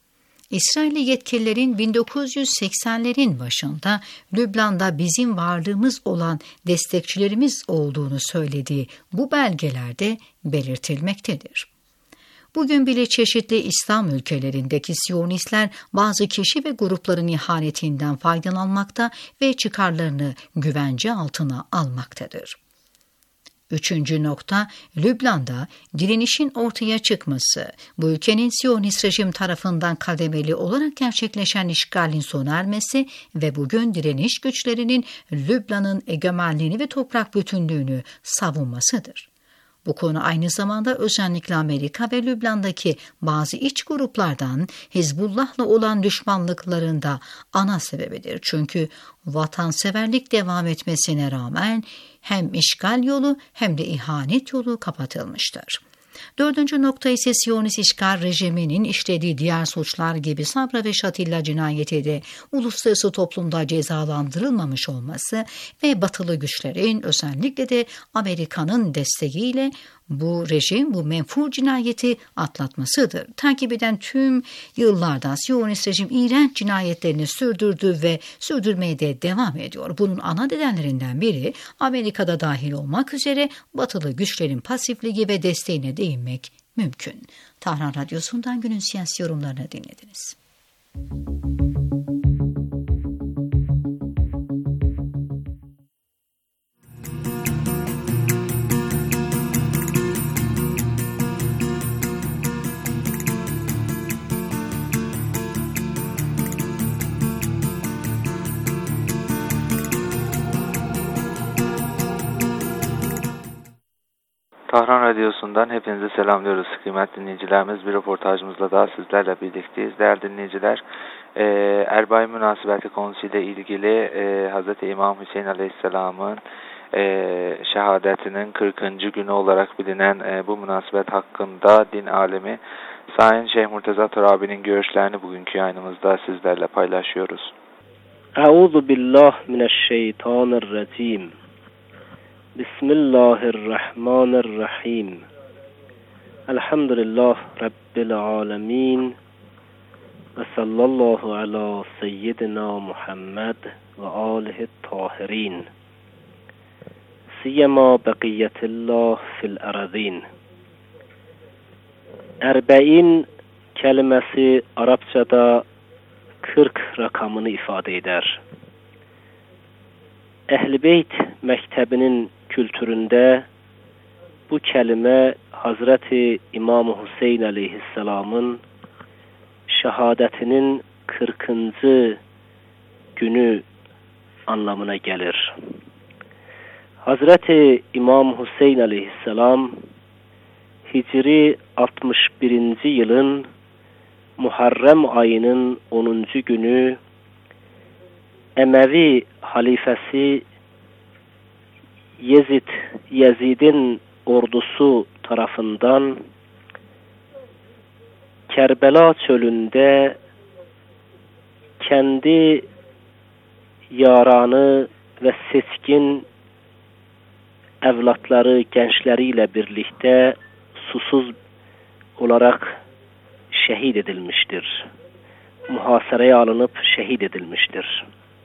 İsrailli yetkililerin bin dokuz yüz seksenlerin başında Lübnan'da bizim varlığımız olan destekçilerimiz olduğunu söylediği bu belgelerde belirtilmektedir. Bugün bile çeşitli İslam ülkelerindeki Siyonistler bazı kişi ve grupların ihanetinden faydalanmakta ve çıkarlarını güvence altına almaktadır. Üçüncü nokta, Lübnan'da direnişin ortaya çıkması, bu ülkenin Siyonist rejim tarafından kademeli olarak gerçekleşen işgalin sona ermesi ve bugün direniş güçlerinin Lübnan'ın egemenliğini ve toprak bütünlüğünü savunmasıdır. Bu konu aynı zamanda özellikle Amerika ve Lübnan'daki bazı iç gruplardan Hizbullah'la olan düşmanlıklarında ana sebebidir. Çünkü vatanseverlik devam etmesine rağmen hem işgal yolu hem de ihanet yolu kapatılmıştır. Dördüncü nokta ise Siyonist işgal rejiminin işlediği diğer suçlar gibi Sabra ve Şatilla cinayeti de uluslararası toplumda cezalandırılmamış olması ve batılı güçlerin özellikle de Amerika'nın desteğiyle bu rejim bu menfur cinayeti atlatmasıdır. Takip eden tüm yıllarda Siyonist rejim iğrenç cinayetlerini sürdürdü ve sürdürmeye de devam ediyor. Bunun ana nedenlerinden biri Amerika'da dahil olmak üzere batılı güçlerin pasifliği ve desteğine değinmek mümkün. Tahran Radyosu'ndan günün siyasi yorumlarını dinlediniz. Tahran Radyosu'ndan hepinizi selamlıyoruz kıymetli dinleyicilerimiz. Bir röportajımızla daha sizlerle birlikteyiz. Değerli dinleyiciler, e, Erbay münasebeti konusuyla ilgili e, Hz. İmam Hüseyin Aleyhisselam'ın e, şehadetinin kırkıncı günü olarak bilinen e, bu münasebet hakkında din alemi Sayın Şeyh Murteza Torabi'nin görüşlerini bugünkü yayınımızda sizlerle paylaşıyoruz. Euzu billah mineşşeytanirracim. Bismillahirrahmanirrahim. Elhamdülillah Rabbil alemin. Ve sallallahu ala seyyidina Muhammed ve alihi tahirin. Siyema bekiyetillah fil arazin. Erbe'in kelimesi Arapçada kırk rakamını ifade eder. Ehl-i Beyt mektebinin kültüründe bu kelime Hazreti İmam Hüseyin Aleyhisselam'ın şehadetinin kırkıncı günü anlamına gelir. Hazreti İmam Hüseyin Aleyhisselam Hicri altmış birinci yılın Muharrem ayının onuncu günü Emevi halifesi Yezid, Yezid'in ordusu tarafından Kerbela çölünde kendi yaranı ve seçkin evlatları, gençleriyle birlikte susuz olarak şehit edilmiştir. Muhasaraya alınıp şehit edilmiştir.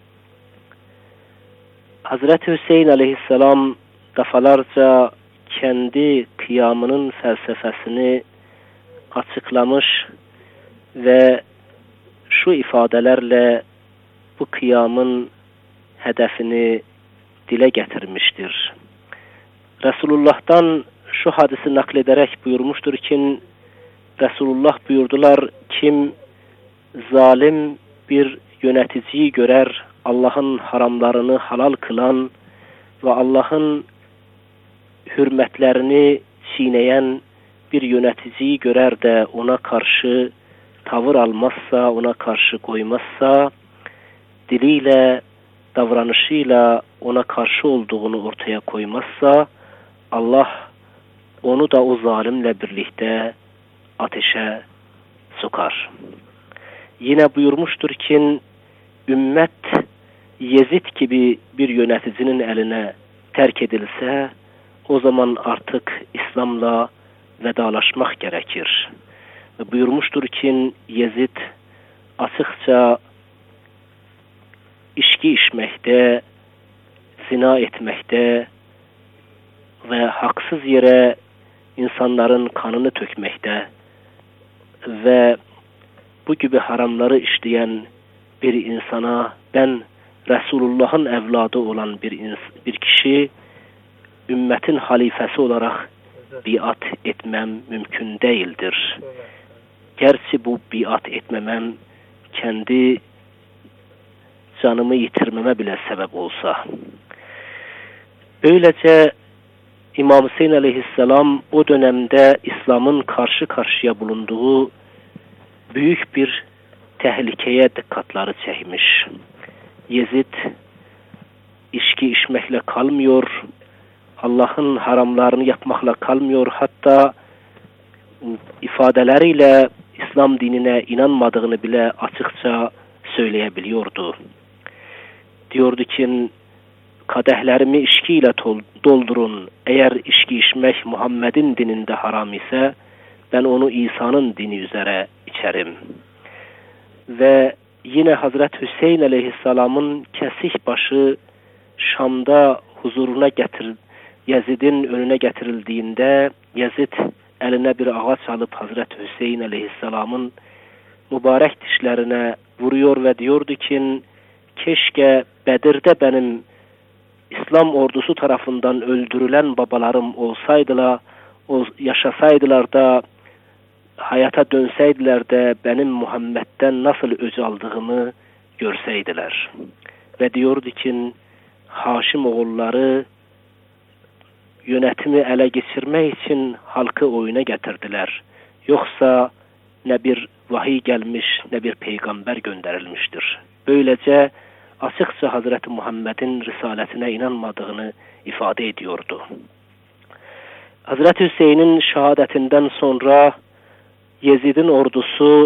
Hazreti Hüseyin Aleyhisselam defalarca kendi kıyamının felsefesini açıklamış ve şu ifadelerle bu kıyamın hedefini dile getirmiştir. Resulullah'tan şu hadisi naklederek buyurmuştur ki, Resulullah buyurdular, kim zalim bir yöneticiyi görer, Allah'ın haramlarını halal kılan ve Allah'ın hürmetlerini çiğneyen bir yöneticiyi görer de ona karşı tavır almazsa, ona karşı koymazsa, diliyle, davranışıyla ona karşı olduğunu ortaya koymazsa, Allah onu da o zalimle birlikte ateşe sokar. Yine buyurmuştur ki, ümmet Yezid gibi bir yöneticinin eline terk edilse, o zaman artık İslam'la vedalaşmak gerekir. Ve buyurmuştur ki, Yezid açıkça içki içmekte, zina etmekte ve haksız yere insanların kanını tökmekte ve bu gibi haramları işleyen bir insana ben Resulullah'ın evladı olan bir ins- bir kişi ümmetin halifesi olarak biat etmem mümkün değildir. Gerçi bu biat etmemem kendi canımı yitirmeme bile sebep olsa. Böylece İmam Hüseyin aleyhisselam o dönemde İslam'ın karşı karşıya bulunduğu büyük bir tehlikeye dikkatleri çekmiş. Yezid içki içmekle kalmıyor, Allah'ın haramlarını yapmakla kalmıyor, hatta ifadeleriyle İslam dinine inanmadığını bile açıkça söyleyebiliyordu. Diyordu ki, kadehlerimi içkiyle doldurun, eğer içki içmek Muhammed'in dininde haram ise ben onu İsa'nın dini üzere içerim. Ve yine Hazreti Hüseyin aleyhisselamın kesik başı Şam'da huzuruna getir, Yezid'in önüne getirildiğinde Yezid eline bir ağaç alıp Hazreti Hüseyin aleyhisselamın mübarek dişlerine vuruyor ve diyordu ki, keşke Bedir'de benim İslam ordusu tarafından öldürülen babalarım olsaydılar, yaşasaydılar da hayata dönseydiler de benim Muhammed'den nasıl öc aldığımı görseydiler. Ve diyordu ki, Haşim oğulları yönetimi ele geçirmek için halkı oyuna getirdiler. Yoksa ne bir vahiy gelmiş ne bir peygamber gönderilmiştir. Böylece açıkça Hazreti Muhammed'in risaletine inanmadığını ifade ediyordu. Hazreti Hüseyin'in şehadetinden sonra Yezid'in ordusu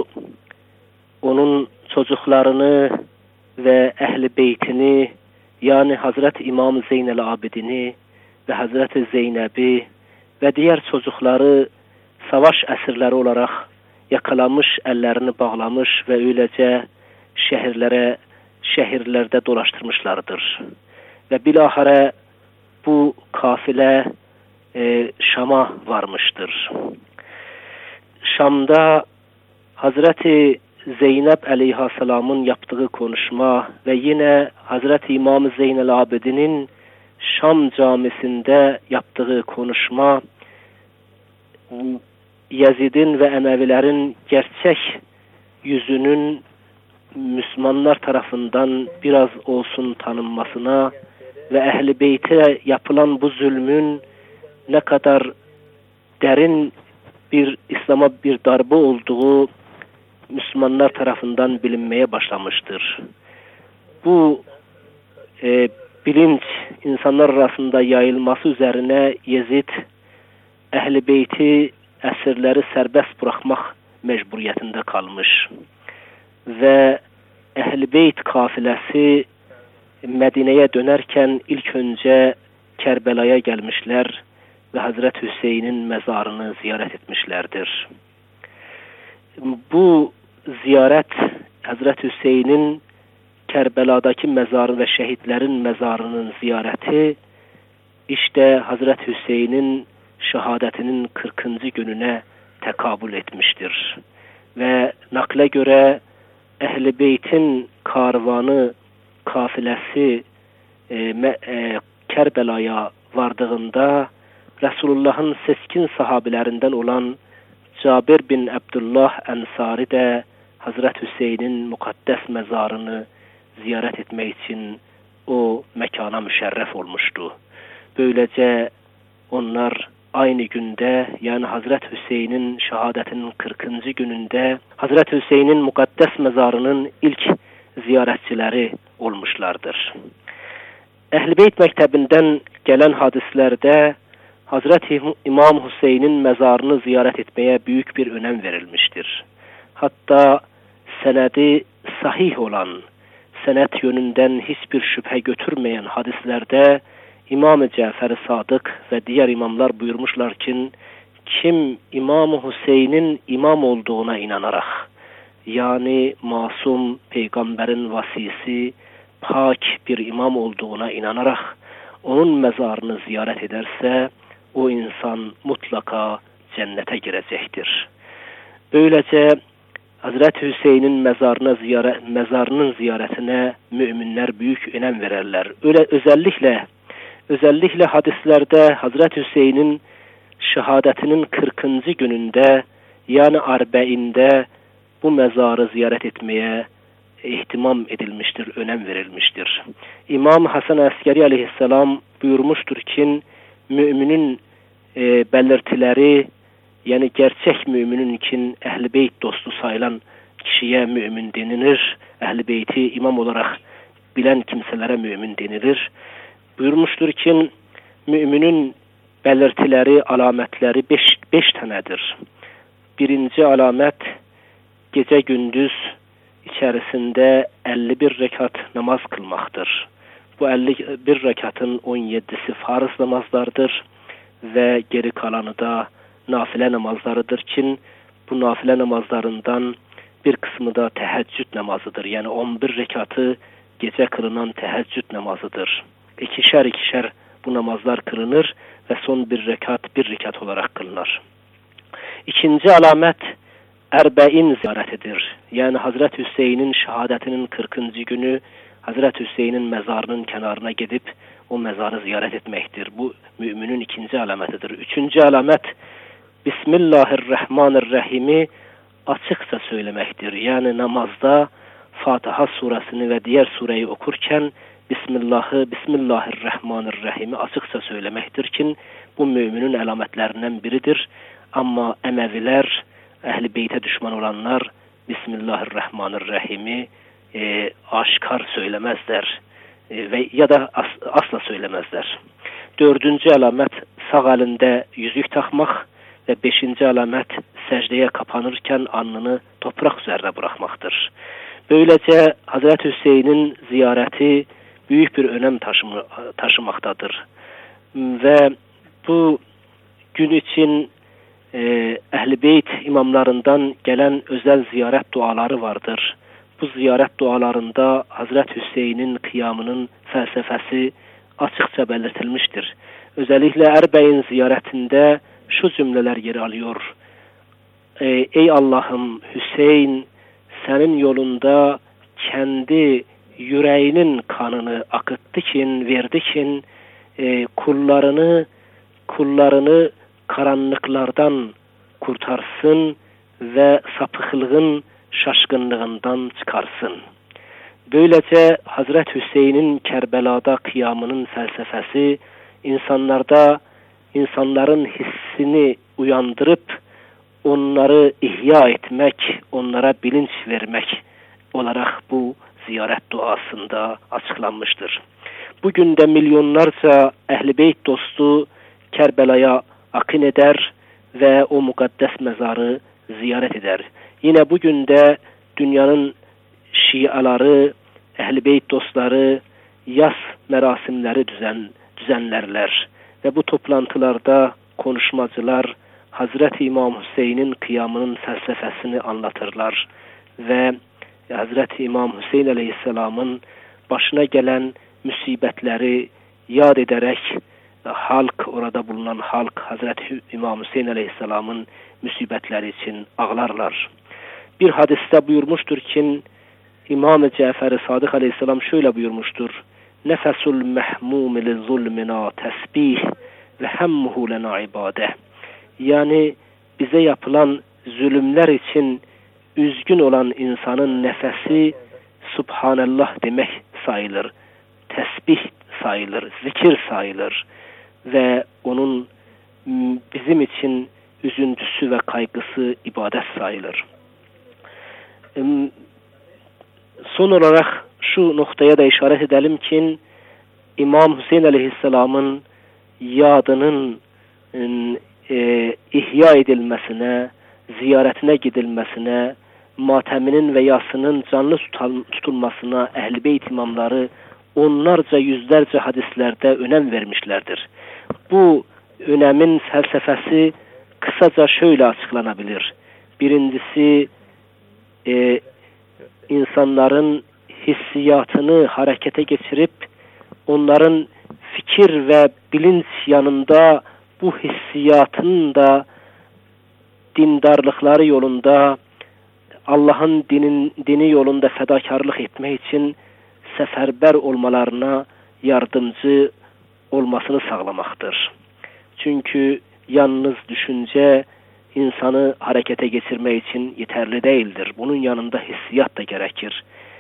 onun çocuklarını ve ehli beytini, yani Hazreti İmam Zeynel Abidin'i ve Hazreti Zeynep'i ve diğer çocukları savaş esirleri olarak yakalamış, ellerini bağlamış ve öylece şehirlere, şehirlerde dolaştırmışlardır. Ve bilahare bu kafile e, Şam'a varmıştır. Şam'da Hazreti Zeynep aleyhisselamın yaptığı konuşma ve yine Hazreti İmam Zeynel Abidin'in Şam camisinde yaptığı konuşma Yezid'in ve Emevilerin gerçek yüzünün Müslümanlar tarafından biraz olsun tanınmasına ve Ehl-i Beyt'e yapılan bu zulmün ne kadar derin bir İslam'a bir darbe olduğu Müslümanlar tarafından bilinmeye başlamıştır. Bu e, bilinç insanlar arasında yayılması üzerine Yezid Ehl-i Beyt'i, esirleri serbest bırakmak mecburiyetinde kalmış. Ve Ehl-i Beyt kafilesi Medine'ye dönerken ilk önce Kerbela'ya gelmişler ve Hazreti Hüseyin'in mezarını ziyaret etmişlerdir. Bu ziyaret Hazreti Hüseyin'in Kerbela'daki mezarı ve şehitlerin mezarının ziyareti işte Hazreti Hüseyin'in şehadetinin kırkıncı gününe tekabül etmiştir. Ve nakle göre Ehl-i Beyt'in karvanı, kafilesi e, me, e, Kerbela'ya vardığında Resulullah'ın seçkin sahabilerinden olan Cabir bin Abdullah Ensari de Hazreti Hüseyin'in mukaddes mezarını ziyaret etmek için o mekana müşerref olmuştu. Böylece onlar aynı günde, yani Hazreti Hüseyin'in şehadetinin kırkıncı gününde Hazreti Hüseyin'in mukaddes mezarının ilk ziyaretçileri olmuşlardır. Ehl-i Beyt mektebinden gelen hadislerde Hazreti İmam Hüseyin'in mezarını ziyaret etmeye büyük bir önem verilmiştir. Hatta senedi sahih olan, senet yönünden hiçbir şüphe götürmeyen hadislerde İmam-ı Cafer-i Sadık ve diğer imamlar buyurmuşlar ki, kim İmam-ı Hüseyin'in imam olduğuna inanarak, yani masum peygamberin vasisi pak bir imam olduğuna inanarak onun mezarını ziyaret ederse o insan mutlaka cennete girecektir. Böylece Hazreti Hüseyin'in mezarına ziyaret, mezarının ziyaretine müminler büyük önem verirler. Öyle özellikle özellikle hadislerde Hazreti Hüseyin'in şehadetinin kırkıncı gününde yani Arbe'inde bu mezarı ziyaret etmeye ihtimam edilmiştir, önem verilmiştir. İmam Hasan Askeri aleyhisselam buyurmuştur ki müminin e, belirtileri yani gerçek müminin için Ehl-i Beyt dostu sayılan kişiye mümin denilir. Ehl-i Beyt'i imam olarak bilen kimselere mümin denilir. Buyurmuştur ki müminin belirtileri, alametleri beş, beş tanedir. Birinci alamet gece gündüz içerisinde elli bir rekat namaz kılmaktır. Bu elli bir rekatın on yedisi farz namazlardır ve geri kalanı da nafile namazlarıdır ki bu nafile namazlarından bir kısmı da teheccüd namazıdır. Yani on bir rekatı gece kılınan teheccüd namazıdır. İkişer ikişer bu namazlar kılınır ve son bir rekat bir rekat olarak kılınır. İkinci alamet Erbe'in ziyaretidir. Yani Hazreti Hüseyin'in şehadetinin kırkıncı günü Hazreti Hüseyin'in mezarının kenarına gidip o mezarı ziyaret etmektir. Bu müminin ikinci alametidir. Üçüncü alamet Bismillahirrahmanirrahim'i açıkça söylemektir. Yani namazda Fatiha suresini ve diğer sureyi okurken Bismillah'ı, Bismillahirrahmanirrahim'i açıkça söylemektir ki bu müminin alametlerinden biridir. Ama Emeviler, Ehl-i Beyt'e düşman olanlar Bismillahirrahmanirrahim'i e, aşikar söylemezler e, ve ya da as, asla söylemezler. Dördüncü alamet sağ elinde yüzük takmak ve beşinci alamet secdeye kapanırken alnını toprak üzerine bırakmaktır. Böylece Hazreti Hüseyin'in ziyareti büyük bir önem taşıma, taşımaktadır. Ve bu gün için e, Ehl-i Beyt imamlarından gelen özel ziyaret duaları vardır. Bu ziyaret dualarında Hazreti Hüseyin'in kıyamının felsefesi açıkça belirtilmiştir. Özellikle Erbe'in ziyaretinde şu cümleler yer alıyor. E, Ey Allah'ım, Hüseyin senin yolunda kendi yüreğinin kanını akıttı ki, verdi ki e, kullarını kullarını karanlıklardan kurtarsın ve sapıklığın şaşkınlığından çıkarsın. Böylece Hazreti Hüseyin'in Kerbela'da kıyamının felsefesi insanlarda insanların hissini uyandırıp onları ihya etmek, onlara bilinç vermek olarak bu ziyaret duasında açıklanmıştır. Bugün de milyonlarca Ehl-i Beyt dostu Kerbela'ya akın eder ve o mukaddes mezarı ziyaret eder. Yine bugün de dünyanın Şiaları, Ehl-i Beyt dostları yas merasimleri düzen, düzenlerler. Ve bu toplantılarda konuşmacılar Hazreti İmam Hüseyin'in kıyamının felsefesini anlatırlar. Ve Hazreti İmam Hüseyin Aleyhisselam'ın başına gelen musibetleri yad ederek halk, orada bulunan halk Hazreti İmam Hüseyin Aleyhisselam'ın musibetleri için ağlarlar. Bir hadiste buyurmuştur ki İmam-ı Cafer-i Sadık Aleyhisselam şöyle buyurmuştur. Nefesul mehmum li zulmina tesbih ve hemmuhu lena ibade. Yani bize yapılan zulümler için üzgün olan insanın nefesi Subhanallah demek sayılır. Tesbih sayılır, zikir sayılır ve onun bizim için üzüntüsü ve kaygısı ibadet sayılır. Son olarak şu noktaya da işaret edelim ki İmam Hüseyin Aleyhisselam'ın yadının e, ihya edilmesine, ziyaretine gidilmesine, mateminin ve yasının canlı tutulmasına Ehl-i Beyt imamları onlarca yüzlerce hadislerde önem vermişlerdir. Bu önemin felsefesi kısaca şöyle açıklanabilir. Birincisi e, insanların hissiyatını harekete geçirip onların fikir ve bilinç yanında bu hissiyatın da dindarlıkları yolunda, Allah'ın dinin, dini yolunda fedakarlık etmek için seferber olmalarına yardımcı olmasını sağlamaktır. Çünkü yalnız düşünce insanı harekete geçirmek için yeterli değildir. Bunun yanında hissiyat da gerekir.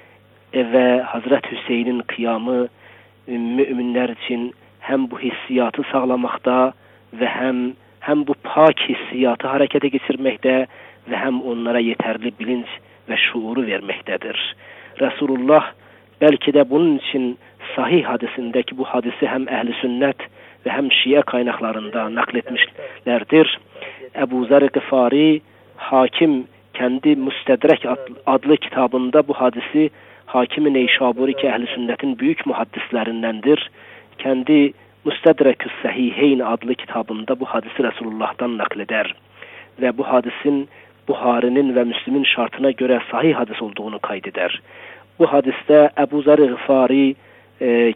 E ve Hazreti Hüseyin'in kıyamı müminler için hem bu hissiyatı sağlamakta ve hem hem bu pak hissiyatı harekete geçirmekte ve hem onlara yeterli bilinç ve şuuru vermektedir. Resulullah belki de bunun için sahih hadisindeki bu hadisi hem ehli sünnet ve hem Şia kaynaklarında nakletmişlerdir. Ebu Zer Gıfari Hakim kendi Müstedrek adlı kitabında bu hadisi Hakim-i Neysaburi ki ehli sünnetin büyük muhaddislerindendir. Kendi Müstedrekü Sahiheyn adlı kitabında bu hadisi Resulullah'tan nakleder. Ve bu hadisin Buhari'nin ve Müslim'in şartına göre sahih hadis olduğunu kaydeder. Bu hadiste Ebu Zer Gıfari e,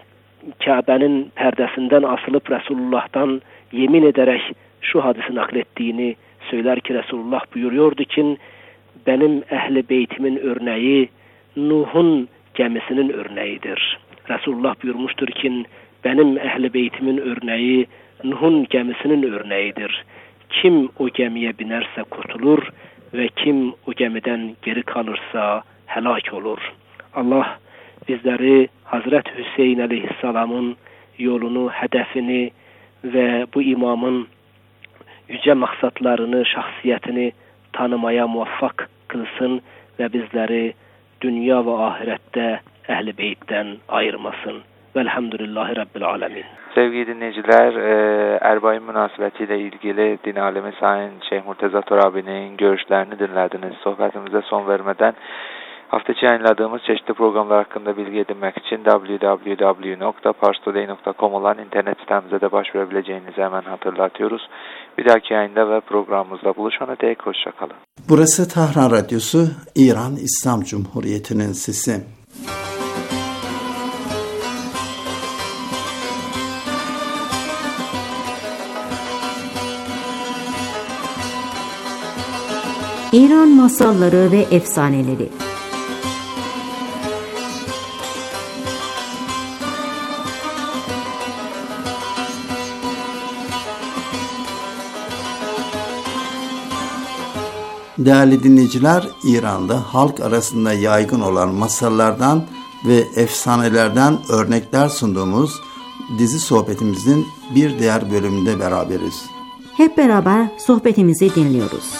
Kabe'nin perdesinden asılıp Resulullah'tan yemin ederek şu hadisi naklettiğini söyler ki Resulullah buyuruyordu ki benim ehli beytimin örneği Nuh'un gemisinin örneğidir. Resulullah buyurmuştur ki benim ehli beytimin örneği Nuh'un gemisinin örneğidir. Kim o gemiye binerse kurtulur ve kim o gemiden geri kalırsa helak olur. Allah bizleri Hazreti Hüseyin Aleyhisselam'ın yolunu, hedefini ve bu imamın yüce maksatlarını, şahsiyetini tanımaya muvaffak kılsın ve bizleri dünya ve ahirette Ehl-i Beyt'ten ayırmasın. Velhamdülillahi Rabbil Alemin. Sevgili dinleyiciler, Erbain münasebetiyle ilgili din alemi Sayın Şeyh Murteza Torabi'nin görüşlerini dinlediniz. Sohbetimize son vermeden hafta içi yayınladığımız çeşitli programlar hakkında bilgi edinmek için double-u double-u double-u nokta parstoday nokta com olan internet sitemize de başvurabileceğinizi hemen hatırlatıyoruz. Bir dahaki yayında ve programımızda buluşana dek hoşçakalın. Burası Tahran Radyosu, İran İslam Cumhuriyeti'nin sesi. İran masalları ve efsaneleri. Değerli dinleyiciler, İran'da halk arasında yaygın olan masallardan ve efsanelerden örnekler sunduğumuz dizi sohbetimizin bir diğer bölümünde beraberiz. Hep beraber sohbetimizi dinliyoruz.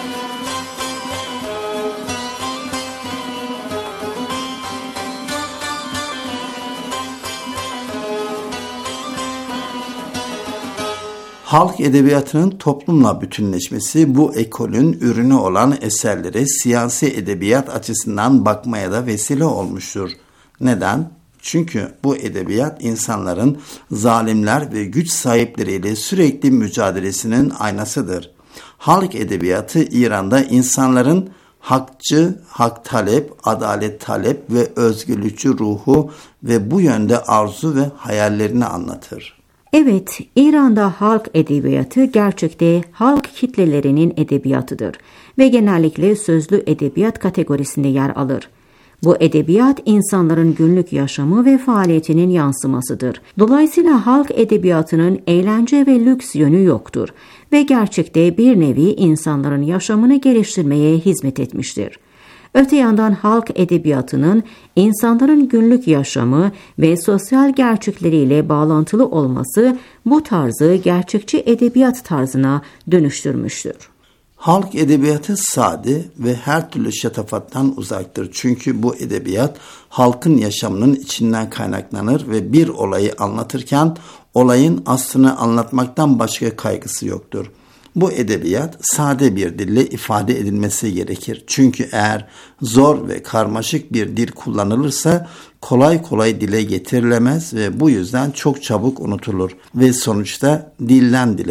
Halk edebiyatının toplumla bütünleşmesi bu ekolün ürünü olan eserlere siyasi edebiyat açısından bakmaya da vesile olmuştur. Neden? Çünkü bu edebiyat insanların zalimler ve güç sahipleriyle sürekli mücadelesinin aynasıdır. Halk edebiyatı İran'da insanların hakçı, hak talep, adalet talep ve özgürlükçü ruhu ve bu yönde arzu ve hayallerini anlatır. Evet, İran'da halk edebiyatı gerçekte halk kitlelerinin edebiyatıdır ve genellikle sözlü edebiyat kategorisinde yer alır. Bu edebiyat insanların günlük yaşamı ve faaliyetinin yansımasıdır. Dolayısıyla halk edebiyatının eğlence ve lüks yönü yoktur ve gerçekte bir nevi insanların yaşamını geliştirmeye hizmet etmiştir. Öte yandan halk edebiyatının insanların günlük yaşamı ve sosyal gerçekleriyle bağlantılı olması bu tarzı gerçekçi edebiyat tarzına dönüştürmüştür. Halk edebiyatı sade ve her türlü şatafattan uzaktır. Çünkü bu edebiyat halkın yaşamının içinden kaynaklanır ve bir olayı anlatırken olayın aslını anlatmaktan başka kaygısı yoktur. Bu edebiyat sade bir dille ifade edilmesi gerekir. Çünkü eğer zor ve karmaşık bir dil kullanılırsa kolay kolay dile getirilemez ve bu yüzden çok çabuk unutulur. Ve sonuçta dilden dile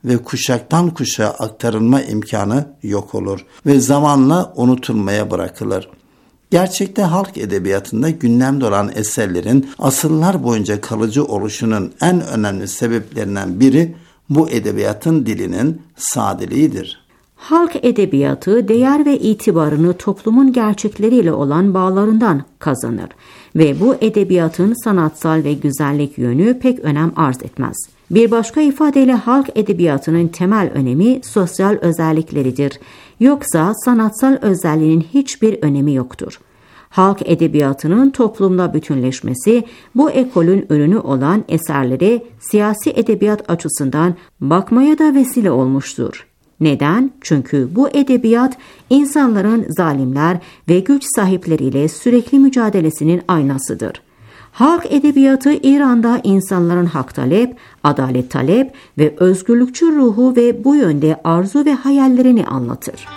ve kuşaktan kuşağa aktarılma imkanı yok olur ve zamanla unutulmaya bırakılır. Gerçekte halk edebiyatında gündemde olan eserlerin asırlar boyunca kalıcı oluşunun en önemli sebeplerinden biri bu edebiyatın dilinin sadeliğidir. Halk edebiyatı değer ve itibarını toplumun gerçekleriyle olan bağlarından kazanır ve bu edebiyatın sanatsal ve güzellik yönü pek önem arz etmez. Bir başka ifadeyle halk edebiyatının temel önemi sosyal özellikleridir. Yoksa sanatsal özelliğinin hiçbir önemi yoktur. Halk edebiyatının toplumla bütünleşmesi bu ekolün ürünü olan eserlere siyasi edebiyat açısından bakmaya da vesile olmuştur. Neden? Çünkü bu edebiyat insanların zalimler ve güç sahipleriyle sürekli mücadelesinin aynasıdır. Halk edebiyatı İran'da insanların hak talep, adalet talep ve özgürlükçü ruhu ve bu yönde arzu ve hayallerini anlatır.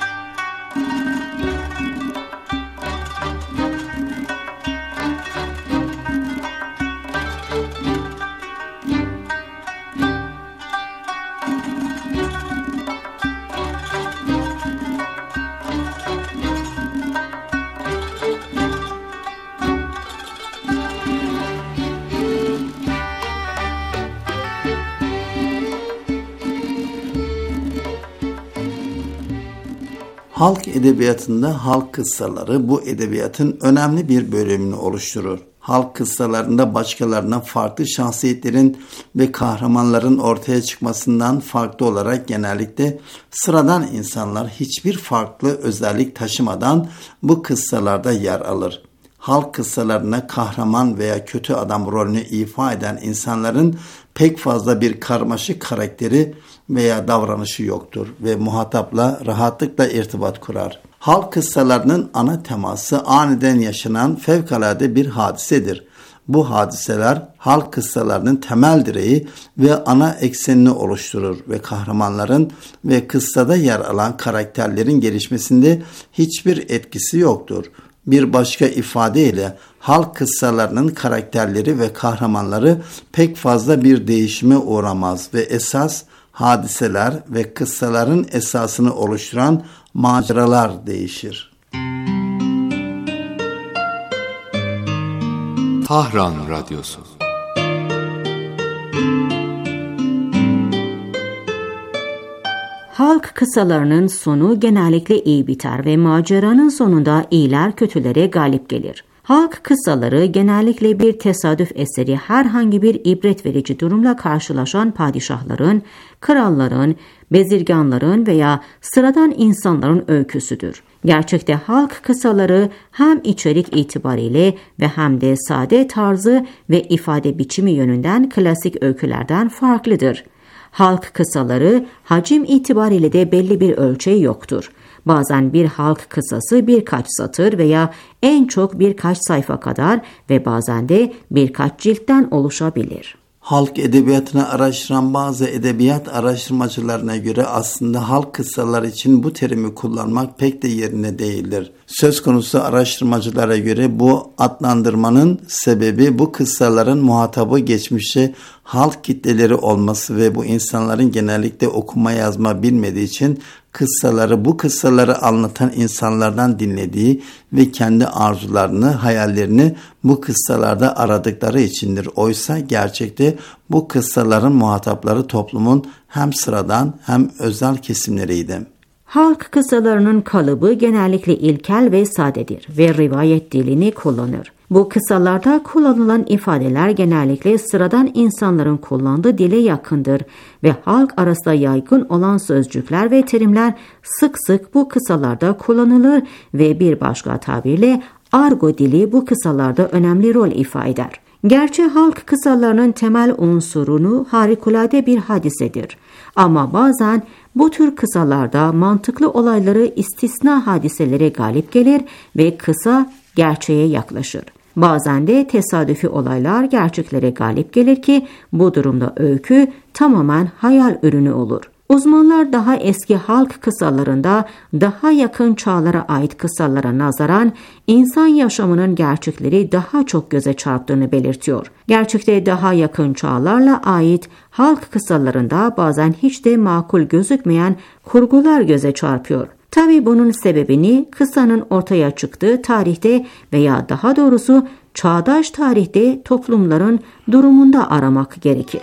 Halk edebiyatında halk kıssaları bu edebiyatın önemli bir bölümünü oluşturur. Halk kıssalarında başkalarına farklı şahsiyetlerin ve kahramanların ortaya çıkmasından farklı olarak genellikle sıradan insanlar hiçbir farklı özellik taşımadan bu kıssalarda yer alır. Halk kıssalarına kahraman veya kötü adam rolünü ifa eden insanların pek fazla bir karmaşık karakteri veya davranışı yoktur ve muhatapla rahatlıkla irtibat kurar. Halk kıssalarının ana teması aniden yaşanan fevkalade bir hadisedir. Bu hadiseler halk kıssalarının temel direği ve ana eksenini oluşturur ve kahramanların ve kıssada yer alan karakterlerin gelişmesinde hiçbir etkisi yoktur. Bir başka ifadeyle halk kıssalarının karakterleri ve kahramanları pek fazla bir değişime uğramaz ve esas hadiseler ve kıssaların esasını oluşturan maceralar değişir. Tahran Radyosu. Halk kıssalarının sonu genellikle iyi biter ve maceranın sonunda iyiler kötülere galip gelir. Halk kıssaları genellikle bir tesadüf eseri herhangi bir ibret verici durumla karşılaşan padişahların, kralların, bezirganların veya sıradan insanların öyküsüdür. Gerçekte halk kıssaları hem içerik itibariyle ve hem de sade tarzı ve ifade biçimi yönünden klasik öykülerden farklıdır. Halk kıssaları hacim itibariyle de belli bir ölçeği yoktur. Bazen bir halk kıssası birkaç satır veya en çok birkaç sayfa kadar ve bazen de birkaç ciltten oluşabilir. Halk edebiyatını araştıran bazı edebiyat araştırmacılarına göre aslında halk kıssaları için bu terimi kullanmak pek de yerine değildir. Söz konusu araştırmacılara göre bu adlandırmanın sebebi bu kıssaların muhatabı geçmişte halk kitleleri olması ve bu insanların genellikle okuma yazma bilmediği için kıssaları bu kıssaları anlatan insanlardan dinlediği ve kendi arzularını, hayallerini bu kıssalarda aradıkları içindir. Oysa gerçekte bu kıssaların muhatapları toplumun hem sıradan hem özel kesimleriydi. Halk kıssalarının kalıbı genellikle ilkel ve sadedir ve rivayet dilini kullanır. Bu kıssalarda kullanılan ifadeler genellikle sıradan insanların kullandığı dile yakındır ve halk arasında yaygın olan sözcükler ve terimler sık sık bu kıssalarda kullanılır ve bir başka tabirle argo dili bu kıssalarda önemli rol ifade eder. Gerçi halk kıssalarının temel unsurunu harikulade bir hadisedir. Ama bazen bu tür kıssalarda mantıklı olayları istisna hadiselere galip gelir ve kısa gerçeğe yaklaşır. Bazen de tesadüfi olaylar gerçeklere galip gelir ki bu durumda öykü tamamen hayal ürünü olur. Uzmanlar daha eski halk kıssalarında daha yakın çağlara ait kıssalara nazaran insan yaşamının gerçekleri daha çok göze çarptığını belirtiyor. Gerçekte daha yakın çağlarla ait halk kıssalarında bazen hiç de makul gözükmeyen kurgular göze çarpıyor. Tabii bunun sebebini kıssanın ortaya çıktığı tarihte veya daha doğrusu çağdaş tarihte toplumların durumunda aramak gerekir.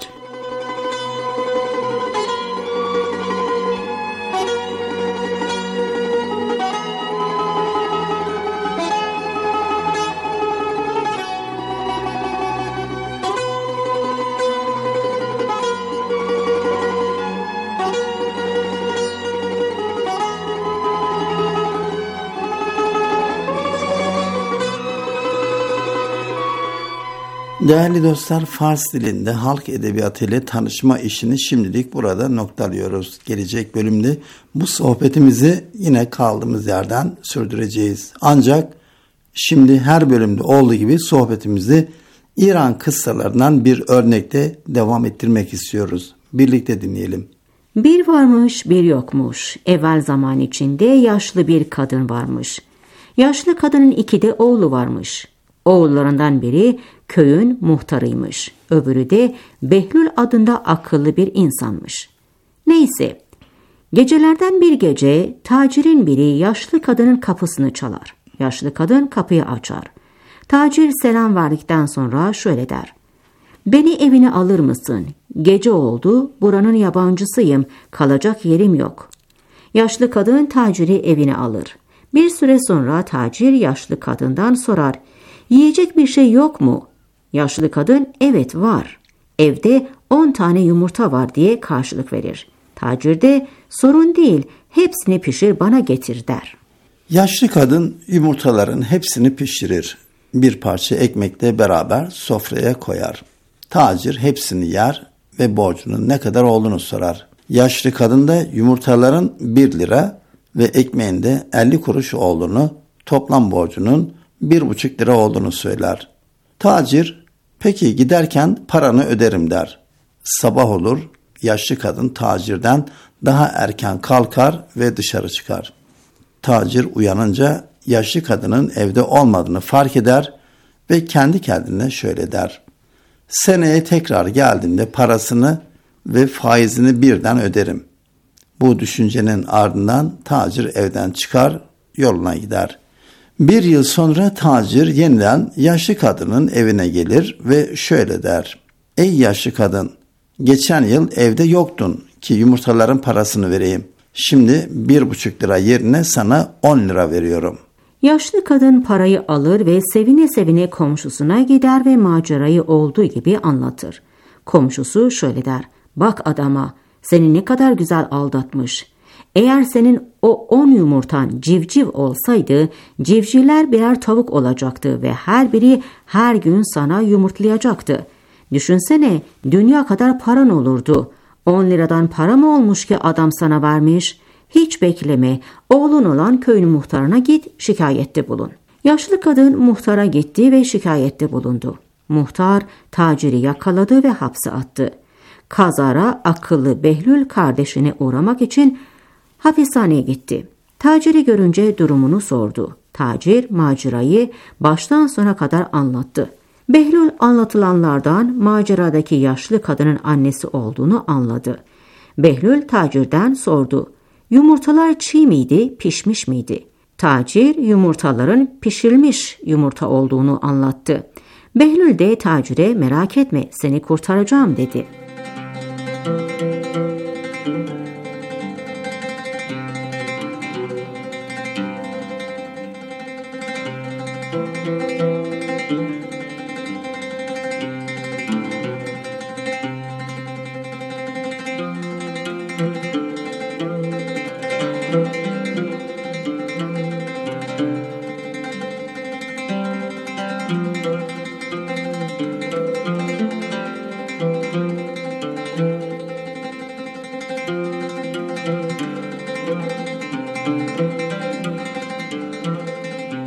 Değerli dostlar, Fars dilinde halk edebiyatı ile tanışma işini şimdilik burada noktalıyoruz. Gelecek bölümde bu sohbetimizi yine kaldığımız yerden sürdüreceğiz. Ancak şimdi her bölümde olduğu gibi sohbetimizi İran kıssalarından bir örnekte devam ettirmek istiyoruz. Birlikte dinleyelim. Bir varmış bir yokmuş. Evvel zaman içinde yaşlı bir kadın varmış. Yaşlı kadının iki de oğlu varmış. Oğullarından biri köyün muhtarıymış. Öbürü de Behlül adında akıllı bir insanmış. Neyse, gecelerden bir gece tacirin biri yaşlı kadının kapısını çalar. Yaşlı kadın kapıyı açar. Tacir selam verdikten sonra şöyle der: "Beni evine alır mısın? Gece oldu, buranın yabancısıyım, kalacak yerim yok." Yaşlı kadın taciri evine alır. Bir süre sonra tacir yaşlı kadından sorar: "Yiyecek bir şey yok mu?" Yaşlı kadın "Evet var. Evde on tane yumurta var" diye karşılık verir. Tacir de "Sorun değil, hepsini pişir bana getir" der. Yaşlı kadın yumurtaların hepsini pişirir. Bir parça ekmekle beraber sofraya koyar. Tacir hepsini yer ve borcunun ne kadar olduğunu sorar. Yaşlı kadın da yumurtaların bir lira ve ekmeğin de elli kuruş olduğunu, toplam borcunun bir buçuk lira olduğunu söyler. Tacir "Peki giderken paranı öderim" der. Sabah olur, yaşlı kadın tacirden daha erken kalkar ve dışarı çıkar. Tacir uyanınca yaşlı kadının evde olmadığını fark eder ve kendi kendine şöyle der: "Seneye tekrar geldiğimde parasını ve faizini birden öderim." Bu düşüncenin ardından tacir evden çıkar, yoluna gider. Bir yıl sonra tacir yeniden yaşlı kadının evine gelir ve şöyle der: "Ey yaşlı kadın, geçen yıl evde yoktun ki yumurtaların parasını vereyim. Şimdi bir buçuk lira yerine sana on lira veriyorum." Yaşlı kadın parayı alır ve sevine sevine komşusuna gider ve macerayı olduğu gibi anlatır. Komşusu şöyle der: "Bak adama, seni ne kadar güzel aldatmış. Eğer senin o on yumurtan civciv olsaydı, civcivler birer tavuk olacaktı ve her biri her gün sana yumurtlayacaktı. Düşünsene, dünya kadar paran olurdu. on liradan para mı olmuş ki adam sana vermiş? Hiç bekleme, oğlun olan köyün muhtarına git, şikayette bulun." Yaşlı kadın muhtara gitti ve şikayette bulundu. Muhtar taciri yakaladı ve hapse attı. Kazara akıllı Behlül kardeşine uğramak için hapishaneye gitti. Taciri görünce durumunu sordu. Tacir macerayı baştan sona kadar anlattı. Behlül anlatılanlardan maceradaki yaşlı kadının annesi olduğunu anladı. Behlül tacirden sordu: "Yumurtalar çiğ miydi, pişmiş miydi?" Tacir yumurtaların pişirilmiş yumurta olduğunu anlattı. Behlül de tacire "Merak etme, seni kurtaracağım" dedi.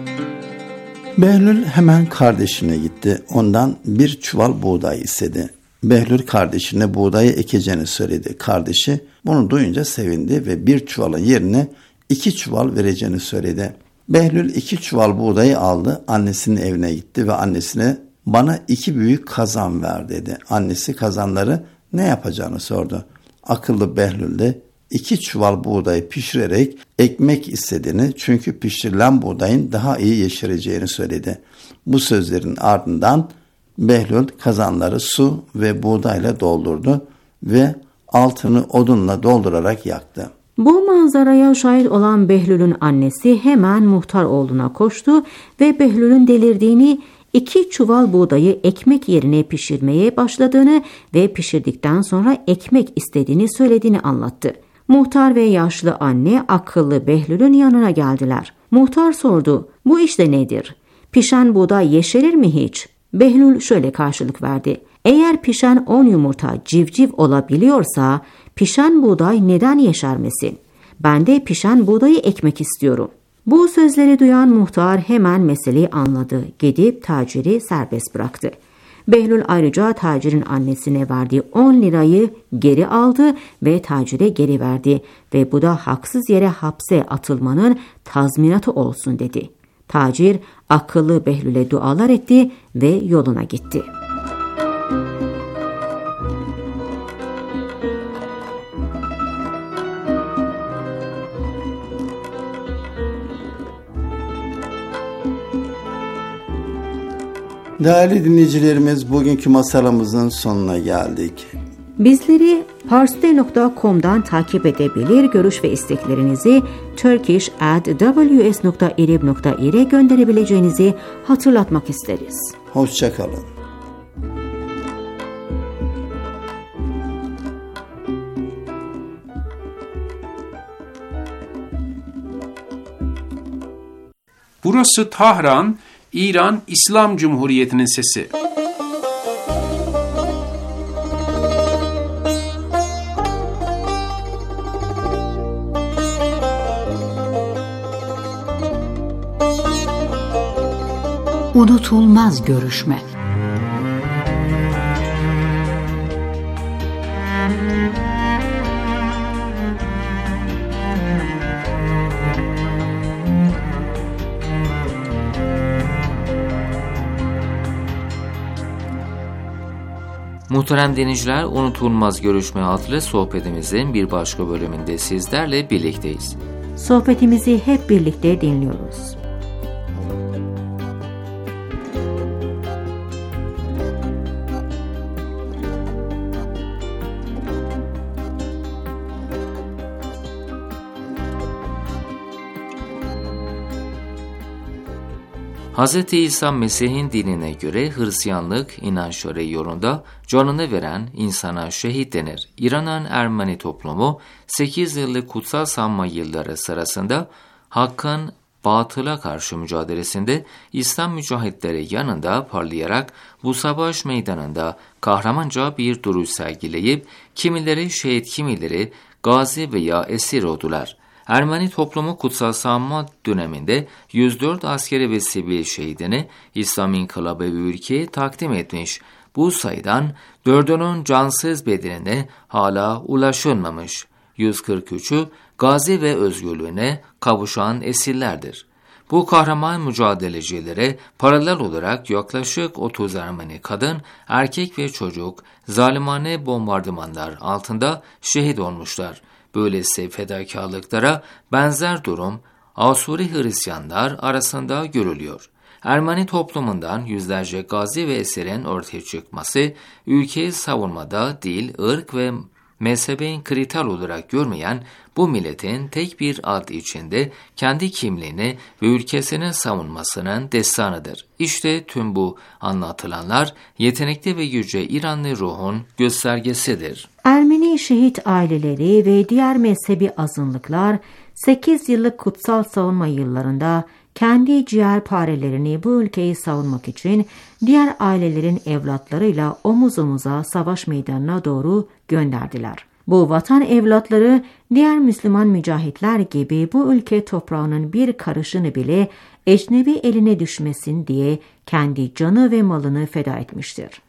Behlül hemen kardeşine gitti. Ondan bir çuval buğday istedi. Behlül kardeşine buğdayı ekeceğini söyledi. Kardeşi bunu duyunca sevindi ve bir çuvalın yerine iki çuval vereceğini söyledi. Behlül iki çuval buğdayı aldı, annesinin evine gitti ve annesine bana iki büyük kazan ver dedi. Annesi kazanları ne yapacağını sordu. Akıllı Behlül de iki çuval buğdayı pişirerek ekmek istediğini, çünkü pişirilen buğdayın daha iyi yeşereceğini söyledi. Bu sözlerin ardından Behlül kazanları su ve buğdayla doldurdu ve altını odunla doldurarak yaktı. Bu manzaraya şahit olan Behlül'ün annesi hemen muhtar oğluna koştu ve Behlül'ün delirdiğini, iki çuval buğdayı ekmek yerine pişirmeye başladığını ve pişirdikten sonra ekmek istediğini söylediğini anlattı. Muhtar ve yaşlı anne akıllı Behlül'ün yanına geldiler. Muhtar sordu, bu işte nedir? Pişen buğday yeşerir mi hiç? Behlül şöyle karşılık verdi. Eğer pişen on yumurta civciv olabiliyorsa pişen buğday neden yeşermesin? Ben de pişen buğdayı ekmek istiyorum. Bu sözleri duyan muhtar hemen meseleyi anladı. Gidip taciri serbest bıraktı. Behlül ayrıca tacirin annesine verdiği on lirayı geri aldı ve tacire geri verdi ve bu da haksız yere hapse atılmanın tazminatı olsun dedi. Tacir akıllı Behlül'e dualar etti ve yoluna gitti. Değerli dinleyicilerimiz, bugünkü masalımızın sonuna geldik. Bizleri parstoday nokta com'dan takip edebilir, görüş ve isteklerinizi turkish at w s nokta irib nokta ir'e gönderebileceğinizi hatırlatmak isteriz. Hoşça kalın. Burası Tahran, İran İslam Cumhuriyeti'nin sesi. Unutulmaz görüşme. Muhterem dinleyiciler, Unutulmaz Görüşme adlı sohbetimizin bir başka bölümünde sizlerle birlikteyiz. Sohbetimizi hep birlikte dinliyoruz. Hz. İsa Mesih'in dinine göre Hristiyanlık inançları yolunda canını veren insana şehit denir. İran'ın Ermeni toplumu sekiz yıllık kutsal sanma yılları sırasında hakkın batıla karşı mücadelesinde İslam mücahitleri yanında parlayarak bu savaş meydanında kahramanca bir duruş sergileyip kimileri şehit, kimileri gazi veya esir oldular. Ermeni toplumu kutsal savunma döneminde yüz dört askeri ve sivil şehidini İslam İnkılabı ve ülkeye takdim etmiş. Bu sayıdan dördünün cansız bedenine hala ulaşılmamış. yüz kırk üçü gazi ve özgürlüğüne kavuşan esirlerdir. Bu kahraman mücadelecilere paralel olarak yaklaşık otuz Ermeni kadın, erkek ve çocuk zalimane bombardımanlar altında şehit olmuşlar. Böylesi fedakarlıklara benzer durum Asuri Hristiyanlar arasında görülüyor. Ermeni toplumundan yüzlerce gazi ve esirin ortaya çıkması, ülkeyi savunmada dil, ırk ve mezhebin kriter olarak görmeyen bu milletin tek bir ad içinde kendi kimliğini ve ülkesinin savunmasının destanıdır. İşte tüm bu anlatılanlar yetenekli ve yüce İranlı ruhun göstergesidir. Ermeni şehit aileleri ve diğer mezhebi azınlıklar sekiz yıllık kutsal savunma yıllarında kendi ciğerparelerini bu ülkeyi savunmak için diğer ailelerin evlatlarıyla omuz omuza savaş meydanına doğru gönderdiler. Bu vatan evlatları diğer Müslüman mücahitler gibi bu ülke toprağının bir karışını bile ecnebi eline düşmesin diye kendi canı ve malını feda etmiştir.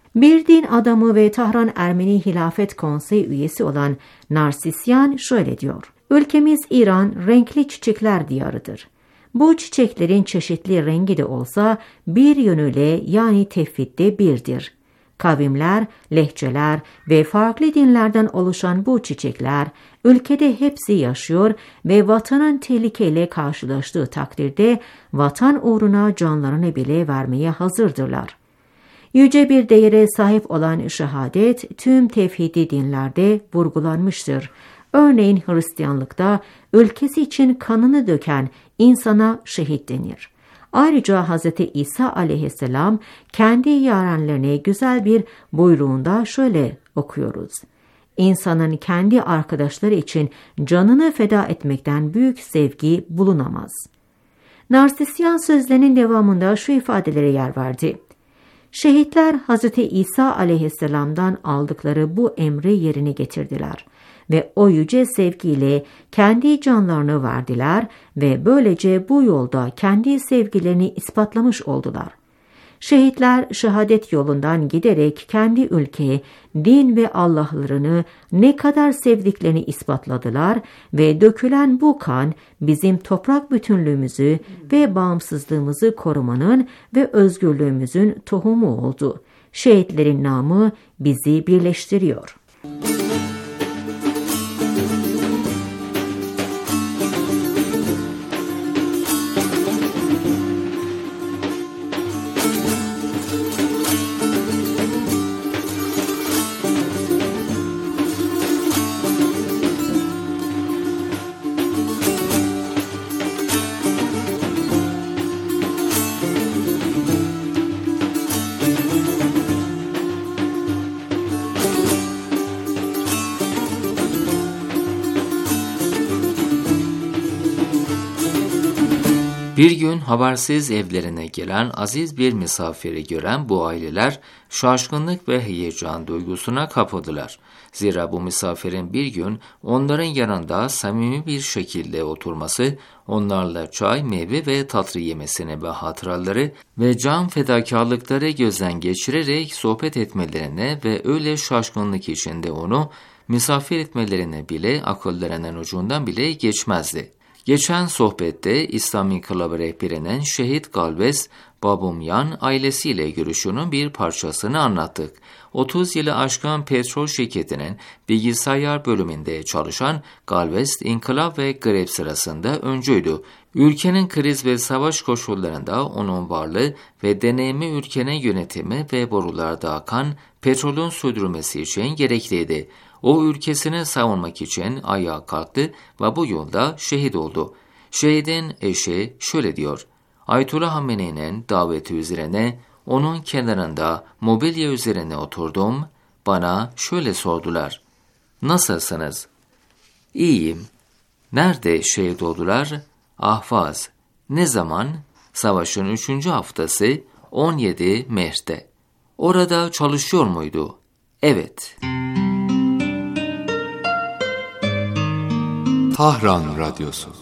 Bir din adamı ve Tahran Ermeni Hilafet Konseyi üyesi olan Narsisyan şöyle diyor. Ülkemiz İran renkli çiçekler diyarıdır. Bu çiçeklerin çeşitli rengi de olsa bir yönüyle yani tevhidde birdir. Kavimler, lehçeler ve farklı dinlerden oluşan bu çiçekler ülkede hepsi yaşıyor ve vatanın tehlikeyle karşılaştığı takdirde vatan uğruna canlarını bile vermeye hazırdırlar. Yüce bir değere sahip olan şehadet tüm tevhidi dinlerde vurgulanmıştır. Örneğin Hristiyanlıkta ülkesi için kanını döken insana şehit denir. Ayrıca Hz. İsa aleyhisselam kendi yarenlerine güzel bir buyruğunda şöyle okuyoruz. İnsanın kendi arkadaşları için canını feda etmekten büyük sevgi bulunamaz. Narsisyan sözlerinin devamında şu ifadelere yer verdi. Şehitler Hz. İsa aleyhisselamdan aldıkları bu emri yerine getirdiler ve o yüce sevgiyle kendi canlarını verdiler ve böylece bu yolda kendi sevgilerini ispatlamış oldular. Şehitler şehadet yolundan giderek kendi ülke, din ve Allah'larını ne kadar sevdiklerini ispatladılar ve dökülen bu kan bizim toprak bütünlüğümüzü ve bağımsızlığımızı korumanın ve özgürlüğümüzün tohumu oldu. Şehitlerin namı bizi birleştiriyor. Bir gün habersiz evlerine gelen aziz bir misafiri gören bu aileler şaşkınlık ve heyecan duygusuna kapıldılar. Zira bu misafirin bir gün onların yanında samimi bir şekilde oturması, onlarla çay, meyve ve tatlı yemesini ve hatıraları ve can fedakarlıkları gözden geçirerek sohbet etmelerine ve öyle şaşkınlık içinde onu misafir etmelerine bile akıllarının ucundan bile geçmezdi. Geçen sohbette İslam İnkılabı rehberinin Şehit Galvez Babumyan ailesiyle görüşünün bir parçasını anlattık. otuz yılı aşkın petrol şirketinin bilgisayar bölümünde çalışan Galvez, inkılap ve grev sırasında öncüydü. Ülkenin kriz ve savaş koşullarında onun varlığı ve deneyimi ülkenin yönetimi ve borularda akan petrolün sürdürülmesi için gerekliydi. O ülkesini savunmak için ayağa kalktı ve bu yolda şehit oldu. Şehidin eşi şöyle diyor. Ayetullah Hamene'nin daveti üzerine onun kenarında mobilya üzerine oturdum. Bana şöyle sordular. Nasılsınız? İyiyim. Nerede şehit oldular? Ahvaz. Ne zaman? Savaşın üçüncü haftası on yedi Mart'te. Orada çalışıyor muydu? Evet. Tahran Radyosu.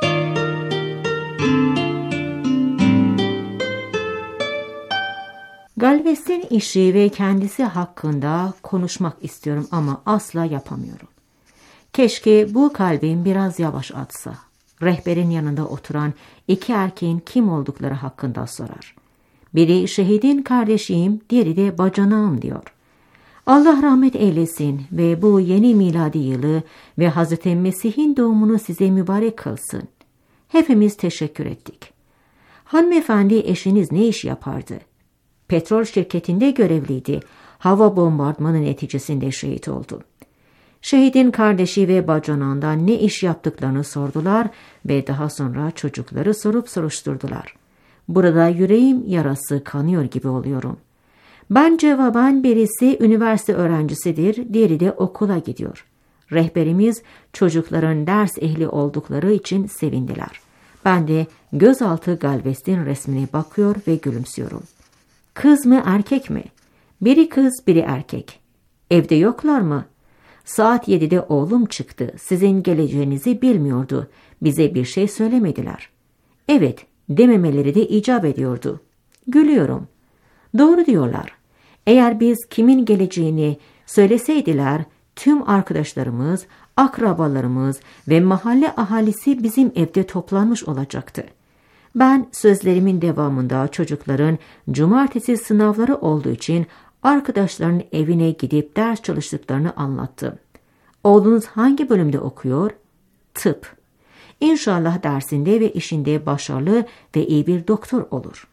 Galvez'in işi ve kendisi hakkında konuşmak istiyorum ama asla yapamıyorum. Keşke bu kalbim biraz yavaş atsa. Rehberin yanında oturan iki erkeğin kim oldukları hakkında sorar. Biri şehidin kardeşiyim, diğeri de bacanağım diyor. Allah rahmet eylesin ve bu yeni miladi yılı ve Hazreti Mesih'in doğumunu size mübarek kılsın. Hepimiz teşekkür ettik. Hanımefendi eşiniz ne iş yapardı? Petrol şirketinde görevliydi. Hava bombardımanı neticesinde şehit oldu. Şehidin kardeşi ve bacanağından ne iş yaptıklarını sordular ve daha sonra çocukları sorup soruşturdular. Burada yüreğim yarası kanıyor gibi oluyorum. Ben cevaben birisi üniversite öğrencisidir, diğeri de okula gidiyor. Rehberimiz çocukların ders ehli oldukları için sevindiler. Ben de gözaltı Galvez'in resmine bakıyor ve gülümsüyorum. Kız mı erkek mi? Biri kız, biri erkek. Evde yoklar mı? Saat yedide oğlum çıktı. Sizin geleceğinizi bilmiyordu. Bize bir şey söylemediler. Evet, dememeleri de icap ediyordu. Gülüyorum. Doğru diyorlar. Eğer biz kimin geleceğini söyleseydiler, tüm arkadaşlarımız, akrabalarımız ve mahalle ahalisi bizim evde toplanmış olacaktı. Ben sözlerimin devamında çocukların cumartesi sınavları olduğu için arkadaşlarının evine gidip ders çalıştıklarını anlattım. Oğlunuz hangi bölümde okuyor? Tıp. İnşallah dersinde ve işinde başarılı ve iyi bir doktor olur.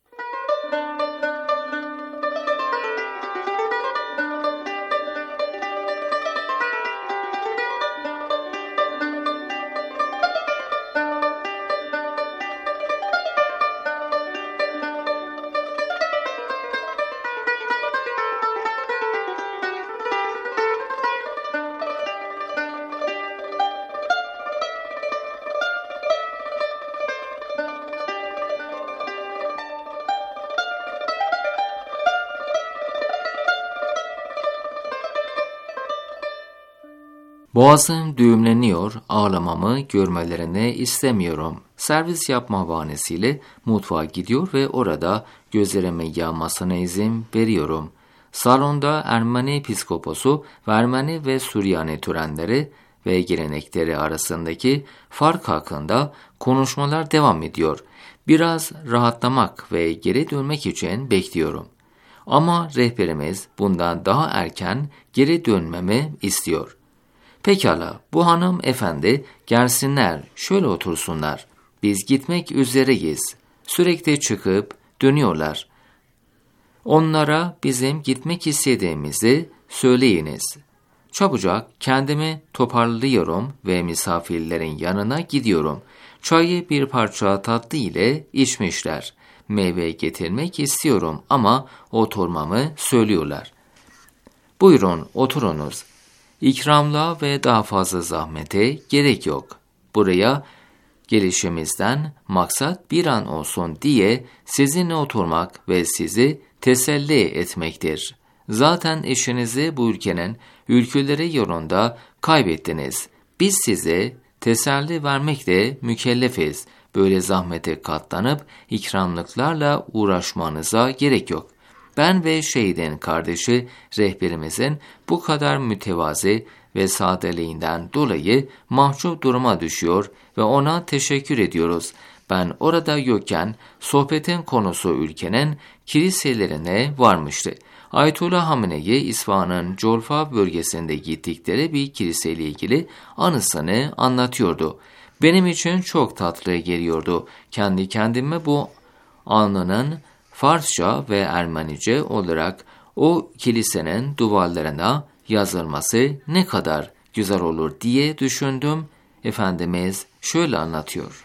Boğazım düğümleniyor, ağlamamı görmelerini istemiyorum. Servis yapma bahanesiyle mutfağa gidiyor ve orada gözlerime yağmasına izin veriyorum. Salonda Ermeni piskoposu ve Ermeni ve Süryani törenleri ve gelenekleri arasındaki fark hakkında konuşmalar devam ediyor. Biraz rahatlamak ve geri dönmek için bekliyorum. Ama rehberimiz bundan daha erken geri dönmemi istiyor. Pekala, bu hanım efendi gelsinler, şöyle otursunlar. Biz gitmek üzereyiz. Sürekli çıkıp dönüyorlar. Onlara bizim gitmek istediğimizi söyleyiniz. Çabucak kendimi toparlıyorum ve misafirlerin yanına gidiyorum. Çayı bir parça tatlı ile içmişler. Meyve getirmek istiyorum ama oturmamı söylüyorlar. Buyurun oturunuz. İkramla ve daha fazla zahmete gerek yok. Buraya gelişimizden maksat bir an olsun diye sizinle oturmak ve sizi teselli etmektir. Zaten eşinizi bu ülkenin ülkeleri yolunda kaybettiniz. Biz size teselli vermekle mükellefiz. Böyle zahmete katlanıp ikramlıklarla uğraşmanıza gerek yok. Ben ve şehidin kardeşi rehberimizin bu kadar mütevazi ve sadeliğinden dolayı mahcup duruma düşüyor ve ona teşekkür ediyoruz. Ben orada yokken sohbetin konusu ülkenin kiliselerine varmıştı. Ayetullah Hamenei İsfahan'ın Colfa bölgesinde gittikleri bir kiliseyle ilgili anısını anlatıyordu. Benim için çok tatlı geliyordu. Kendi kendime bu anının Farsça ve Ermenice olarak o kilisenin duvarlarına yazılması ne kadar güzel olur diye düşündüm. Efendimiz şöyle anlatıyor.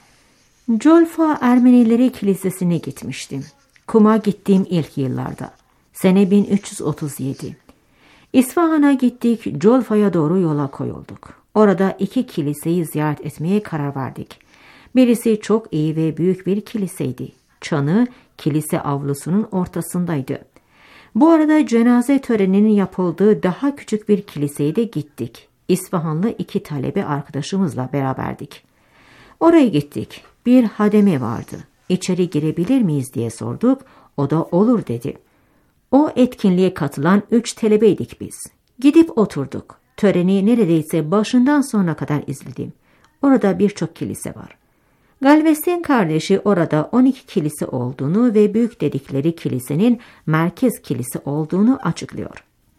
Colfa Ermenileri Kilisesi'ne gitmiştim. Kum'a gittiğim ilk yıllarda. Sene bin üç yüz otuz yedi. İsfahan'a gittik, Colfa'ya doğru yola koyulduk. Orada iki kiliseyi ziyaret etmeye karar verdik. Birisi çok iyi ve büyük bir kiliseydi. Çanı kilise avlusunun ortasındaydı. Bu arada cenaze töreninin yapıldığı daha küçük bir kiliseye de gittik. İsfahanlı iki talebe arkadaşımızla beraberdik. Oraya gittik. Bir hademe vardı. İçeri girebilir miyiz diye sorduk. O da olur dedi. O etkinliğe katılan üç talebeydik biz. Gidip oturduk. Töreni neredeyse başından sonuna kadar izledim. Orada birçok kilise var. Galves'in kardeşi orada on iki kilise olduğunu ve büyük dedikleri kilisenin merkez kilise olduğunu açıklıyor.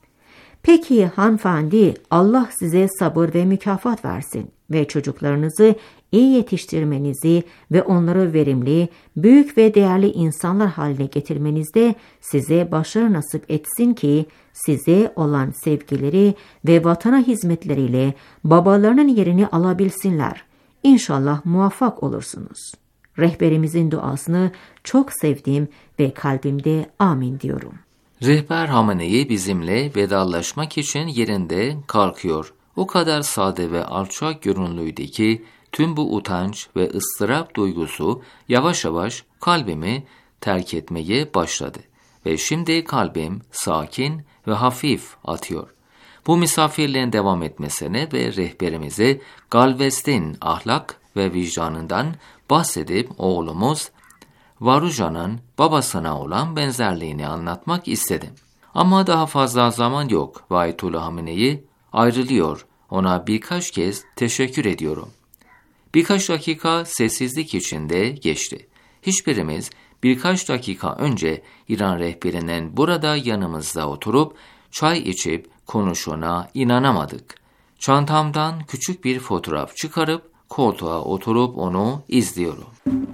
Peki hanımefendi, Allah size sabır ve mükafat versin ve çocuklarınızı iyi yetiştirmenizi ve onları verimli, büyük ve değerli insanlar haline getirmenizde size başarı nasip etsin ki size olan sevgileri ve vatana hizmetleriyle babalarının yerini alabilsinler. İnşallah muvaffak olursunuz. Rehberimizin duasını çok sevdim ve kalbimde amin diyorum. Rehber Hamenei bizimle vedalaşmak için yerinde kalkıyor. O kadar sade ve alçak görünlüydü ki tüm bu utanç ve ıstırap duygusu yavaş yavaş kalbimi terk etmeye başladı. Ve şimdi kalbim sakin ve hafif atıyor. Bu misafirliğin devam etmesine ve rehberimize Galves'in ahlak ve vicdanından bahsedip oğlumuz Varuja'nın babasına olan benzerliğini anlatmak istedim. Ama daha fazla zaman yok ve Ayetullah Hamenei ayrılıyor. Ona birkaç kez teşekkür ediyorum. Birkaç dakika sessizlik içinde geçti. Hiçbirimiz birkaç dakika önce İran rehberinin burada yanımızda oturup çay içip konuşuna inanamadık. Çantamdan küçük bir fotoğraf çıkarıp koltuğa oturup onu izliyorum.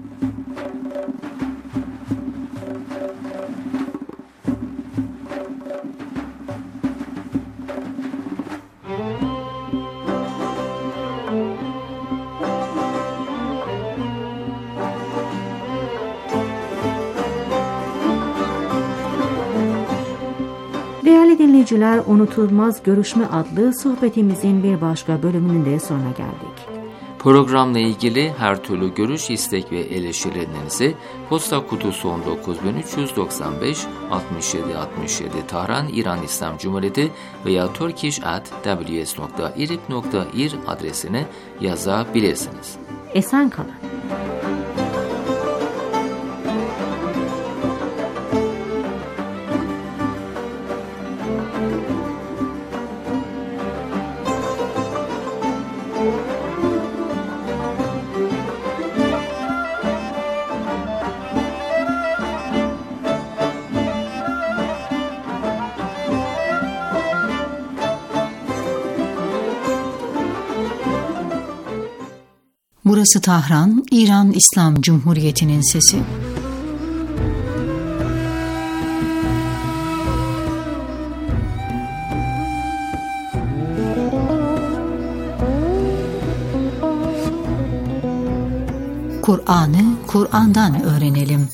Değerli dinleyiciler, Unutulmaz Görüşme adlı sohbetimizin bir başka bölümünün de sonuna geldik. Programla ilgili her türlü görüş, istek ve eleştirilerinizi posta kutusu on dokuz bin üç yüz doksan beş altmış yedi altmış yedi Tahran İran İslam Cumhuriyeti veya turkish at w s nokta irib nokta ir adresine yazabilirsiniz. Esen kalın. Burası Tahran, İran İslam Cumhuriyeti'nin sesi. Kur'an'ı Kur'an'dan öğrenelim.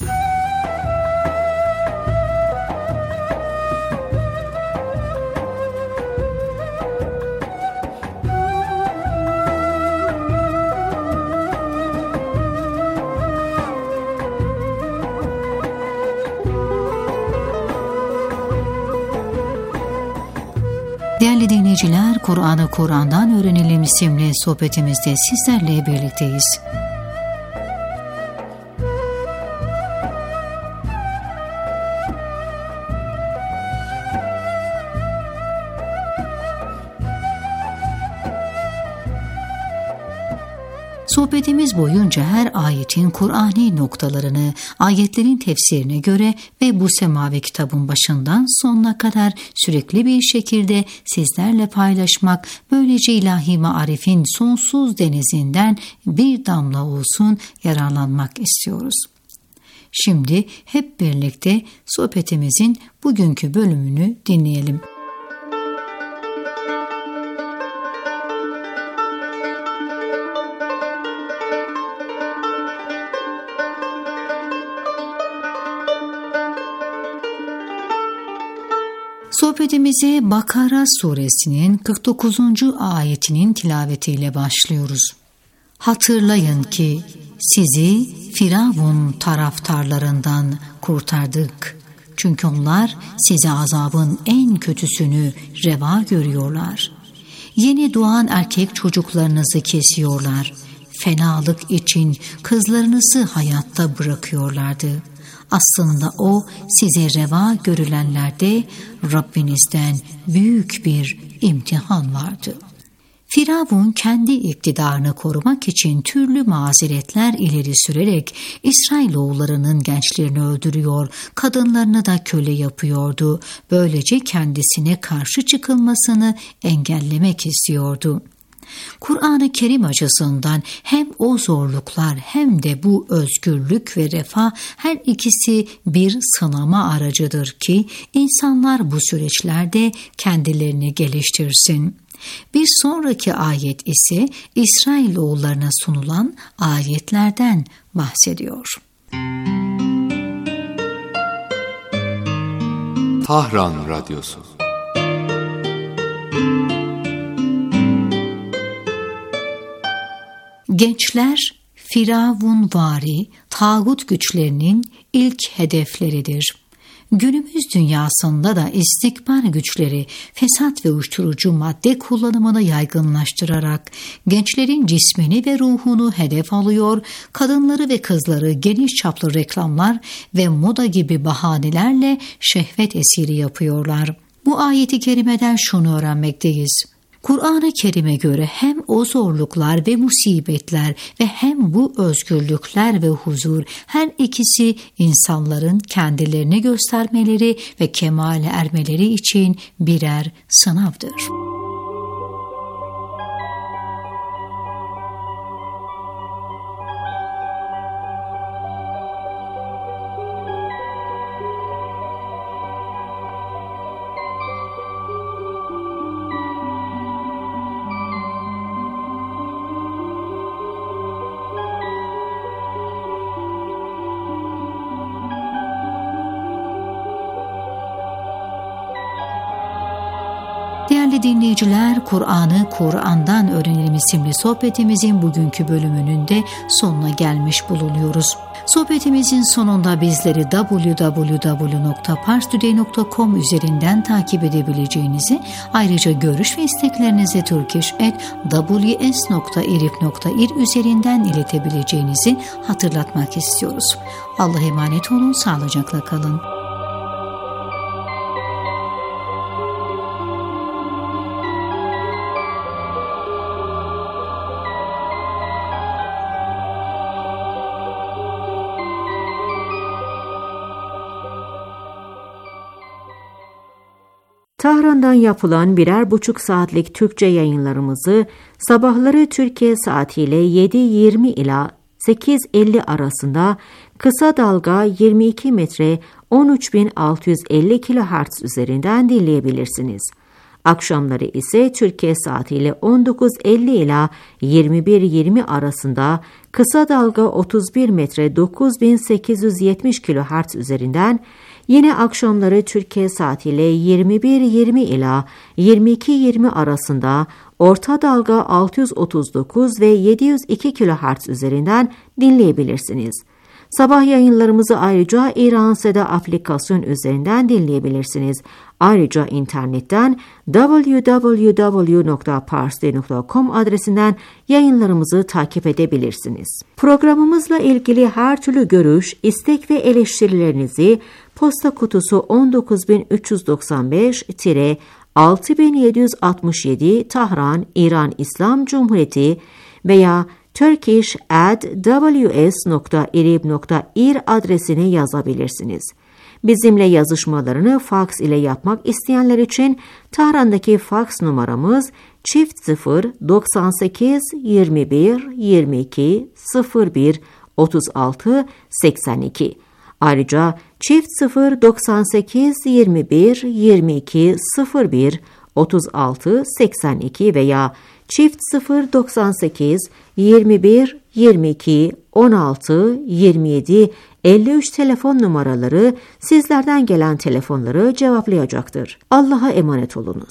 Değerli dinleyiciler, Kur'an'ı Kur'an'dan öğrenelim isimli sohbetimizde sizlerle birlikteyiz. Sohbetimiz boyunca her ayetin Kur'ani noktalarını, ayetlerin tefsirine göre ve bu semavi kitabın başından sonuna kadar sürekli bir şekilde sizlerle paylaşmak, böylece ilahi marifin sonsuz denizinden bir damla olsun yararlanmak istiyoruz. Şimdi hep birlikte sohbetimizin bugünkü bölümünü dinleyelim. Sohbetimize Bakara suresinin kırk dokuzuncu ayetinin tilavetiyle başlıyoruz. Hatırlayın ki sizi Firavun taraftarlarından kurtardık. Çünkü onlar size azabın en kötüsünü reva görüyorlar. Yeni doğan erkek çocuklarınızı kesiyorlar. Fenalık için kızlarınızı hayatta bırakıyorlardı. Aslında o size reva görülenlerde Rabbinizden büyük bir imtihan vardı. Firavun kendi iktidarını korumak için türlü mazeretler ileri sürerek İsrailoğullarının gençlerini öldürüyor, kadınlarını da köle yapıyordu. Böylece kendisine karşı çıkılmasını engellemek istiyordu. Kur'an-ı Kerim açısından hem o zorluklar hem de bu özgürlük ve refah her ikisi bir sınama aracıdır ki insanlar bu süreçlerde kendilerini geliştirsin. Bir sonraki ayet ise İsrailoğullarına sunulan ayetlerden bahsediyor. Tahran Radyosu. Gençler Firavunvari tağut güçlerinin ilk hedefleridir Günümüz dünyasında da istikbar güçleri fesat ve uyuşturucu madde kullanımını yaygınlaştırarak gençlerin cismini ve ruhunu hedef alıyor, kadınları ve kızları geniş çaplı reklamlar ve moda gibi bahanelerle şehvet esiri yapıyorlar. Bu ayeti kerimeden şunu öğrenmekteyiz. Kur'an-ı Kerim'e göre hem o zorluklar ve musibetler ve hem bu özgürlükler ve huzur, her ikisi insanların kendilerini göstermeleri ve kemale ermeleri için birer sınavdır. Değerli dinleyiciler, Kur'an'ı Kur'an'dan öğrenelim isimli sohbetimizin bugünkü bölümünün de sonuna gelmiş bulunuyoruz. Sohbetimizin sonunda bizleri double-u double-u double-u nokta parstoday nokta com üzerinden takip edebileceğinizi, ayrıca görüş ve isteklerinizi turkish at w s nokta irib nokta ir üzerinden iletebileceğinizi hatırlatmak istiyoruz. Allah'a emanet olun, sağlıcakla kalın. Tahran'dan yapılan birer buçuk saatlik Türkçe yayınlarımızı sabahları Türkiye saatiyle yedi yirmi ila sekiz elli arasında kısa dalga yirmi iki metre on üç bin altı yüz elli kilohertz üzerinden dinleyebilirsiniz. Akşamları ise Türkiye saatiyle on dokuz elli ila yirmi bir yirmi arasında kısa dalga otuz bir metre dokuz bin sekiz yüz yetmiş kilohertz üzerinden, yine akşamları Türkiye saatiyle yirmi bir yirmi ila yirmi iki yirmi arasında orta dalga altı yüz otuz dokuz ve yedi yüz iki kilohertz üzerinden dinleyebilirsiniz. Sabah yayınlarımızı ayrıca İran Seda aplikasyon üzerinden dinleyebilirsiniz. Ayrıca internetten double-u double-u double-u nokta parstoday nokta com adresinden yayınlarımızı takip edebilirsiniz. Programımızla ilgili her türlü görüş, istek ve eleştirilerinizi posta kutusu on dokuz bin üç yüz doksan beş altı bin yedi yüz altmış yedi Tahran, İran İslam Cumhuriyeti veya turkish at w s nokta irib nokta ir adresine yazabilirsiniz. Bizimle yazışmalarını faks ile yapmak isteyenler için Tahran'daki faks numaramız çift sıfır doksan sekiz yirmi bir yirmi iki sıfır bir otuz altı seksen iki. Ayrıca çift sıfır doksan sekiz yirmi bir yirmi iki sıfır bir otuz altı seksen iki veya çift sıfır doksan sekiz yirmi bir yirmi iki on altı yirmi yedi elli üç telefon numaraları sizlerden gelen telefonları cevaplayacaktır. Allah'a emanet olunuz.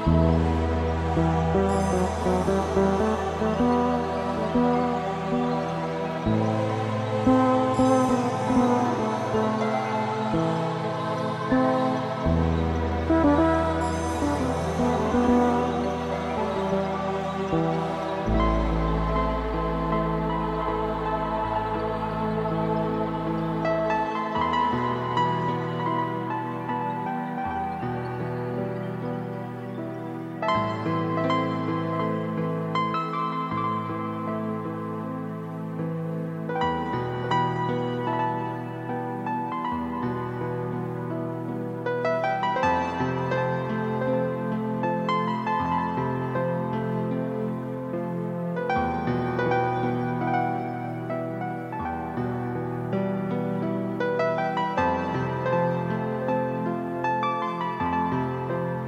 Müzik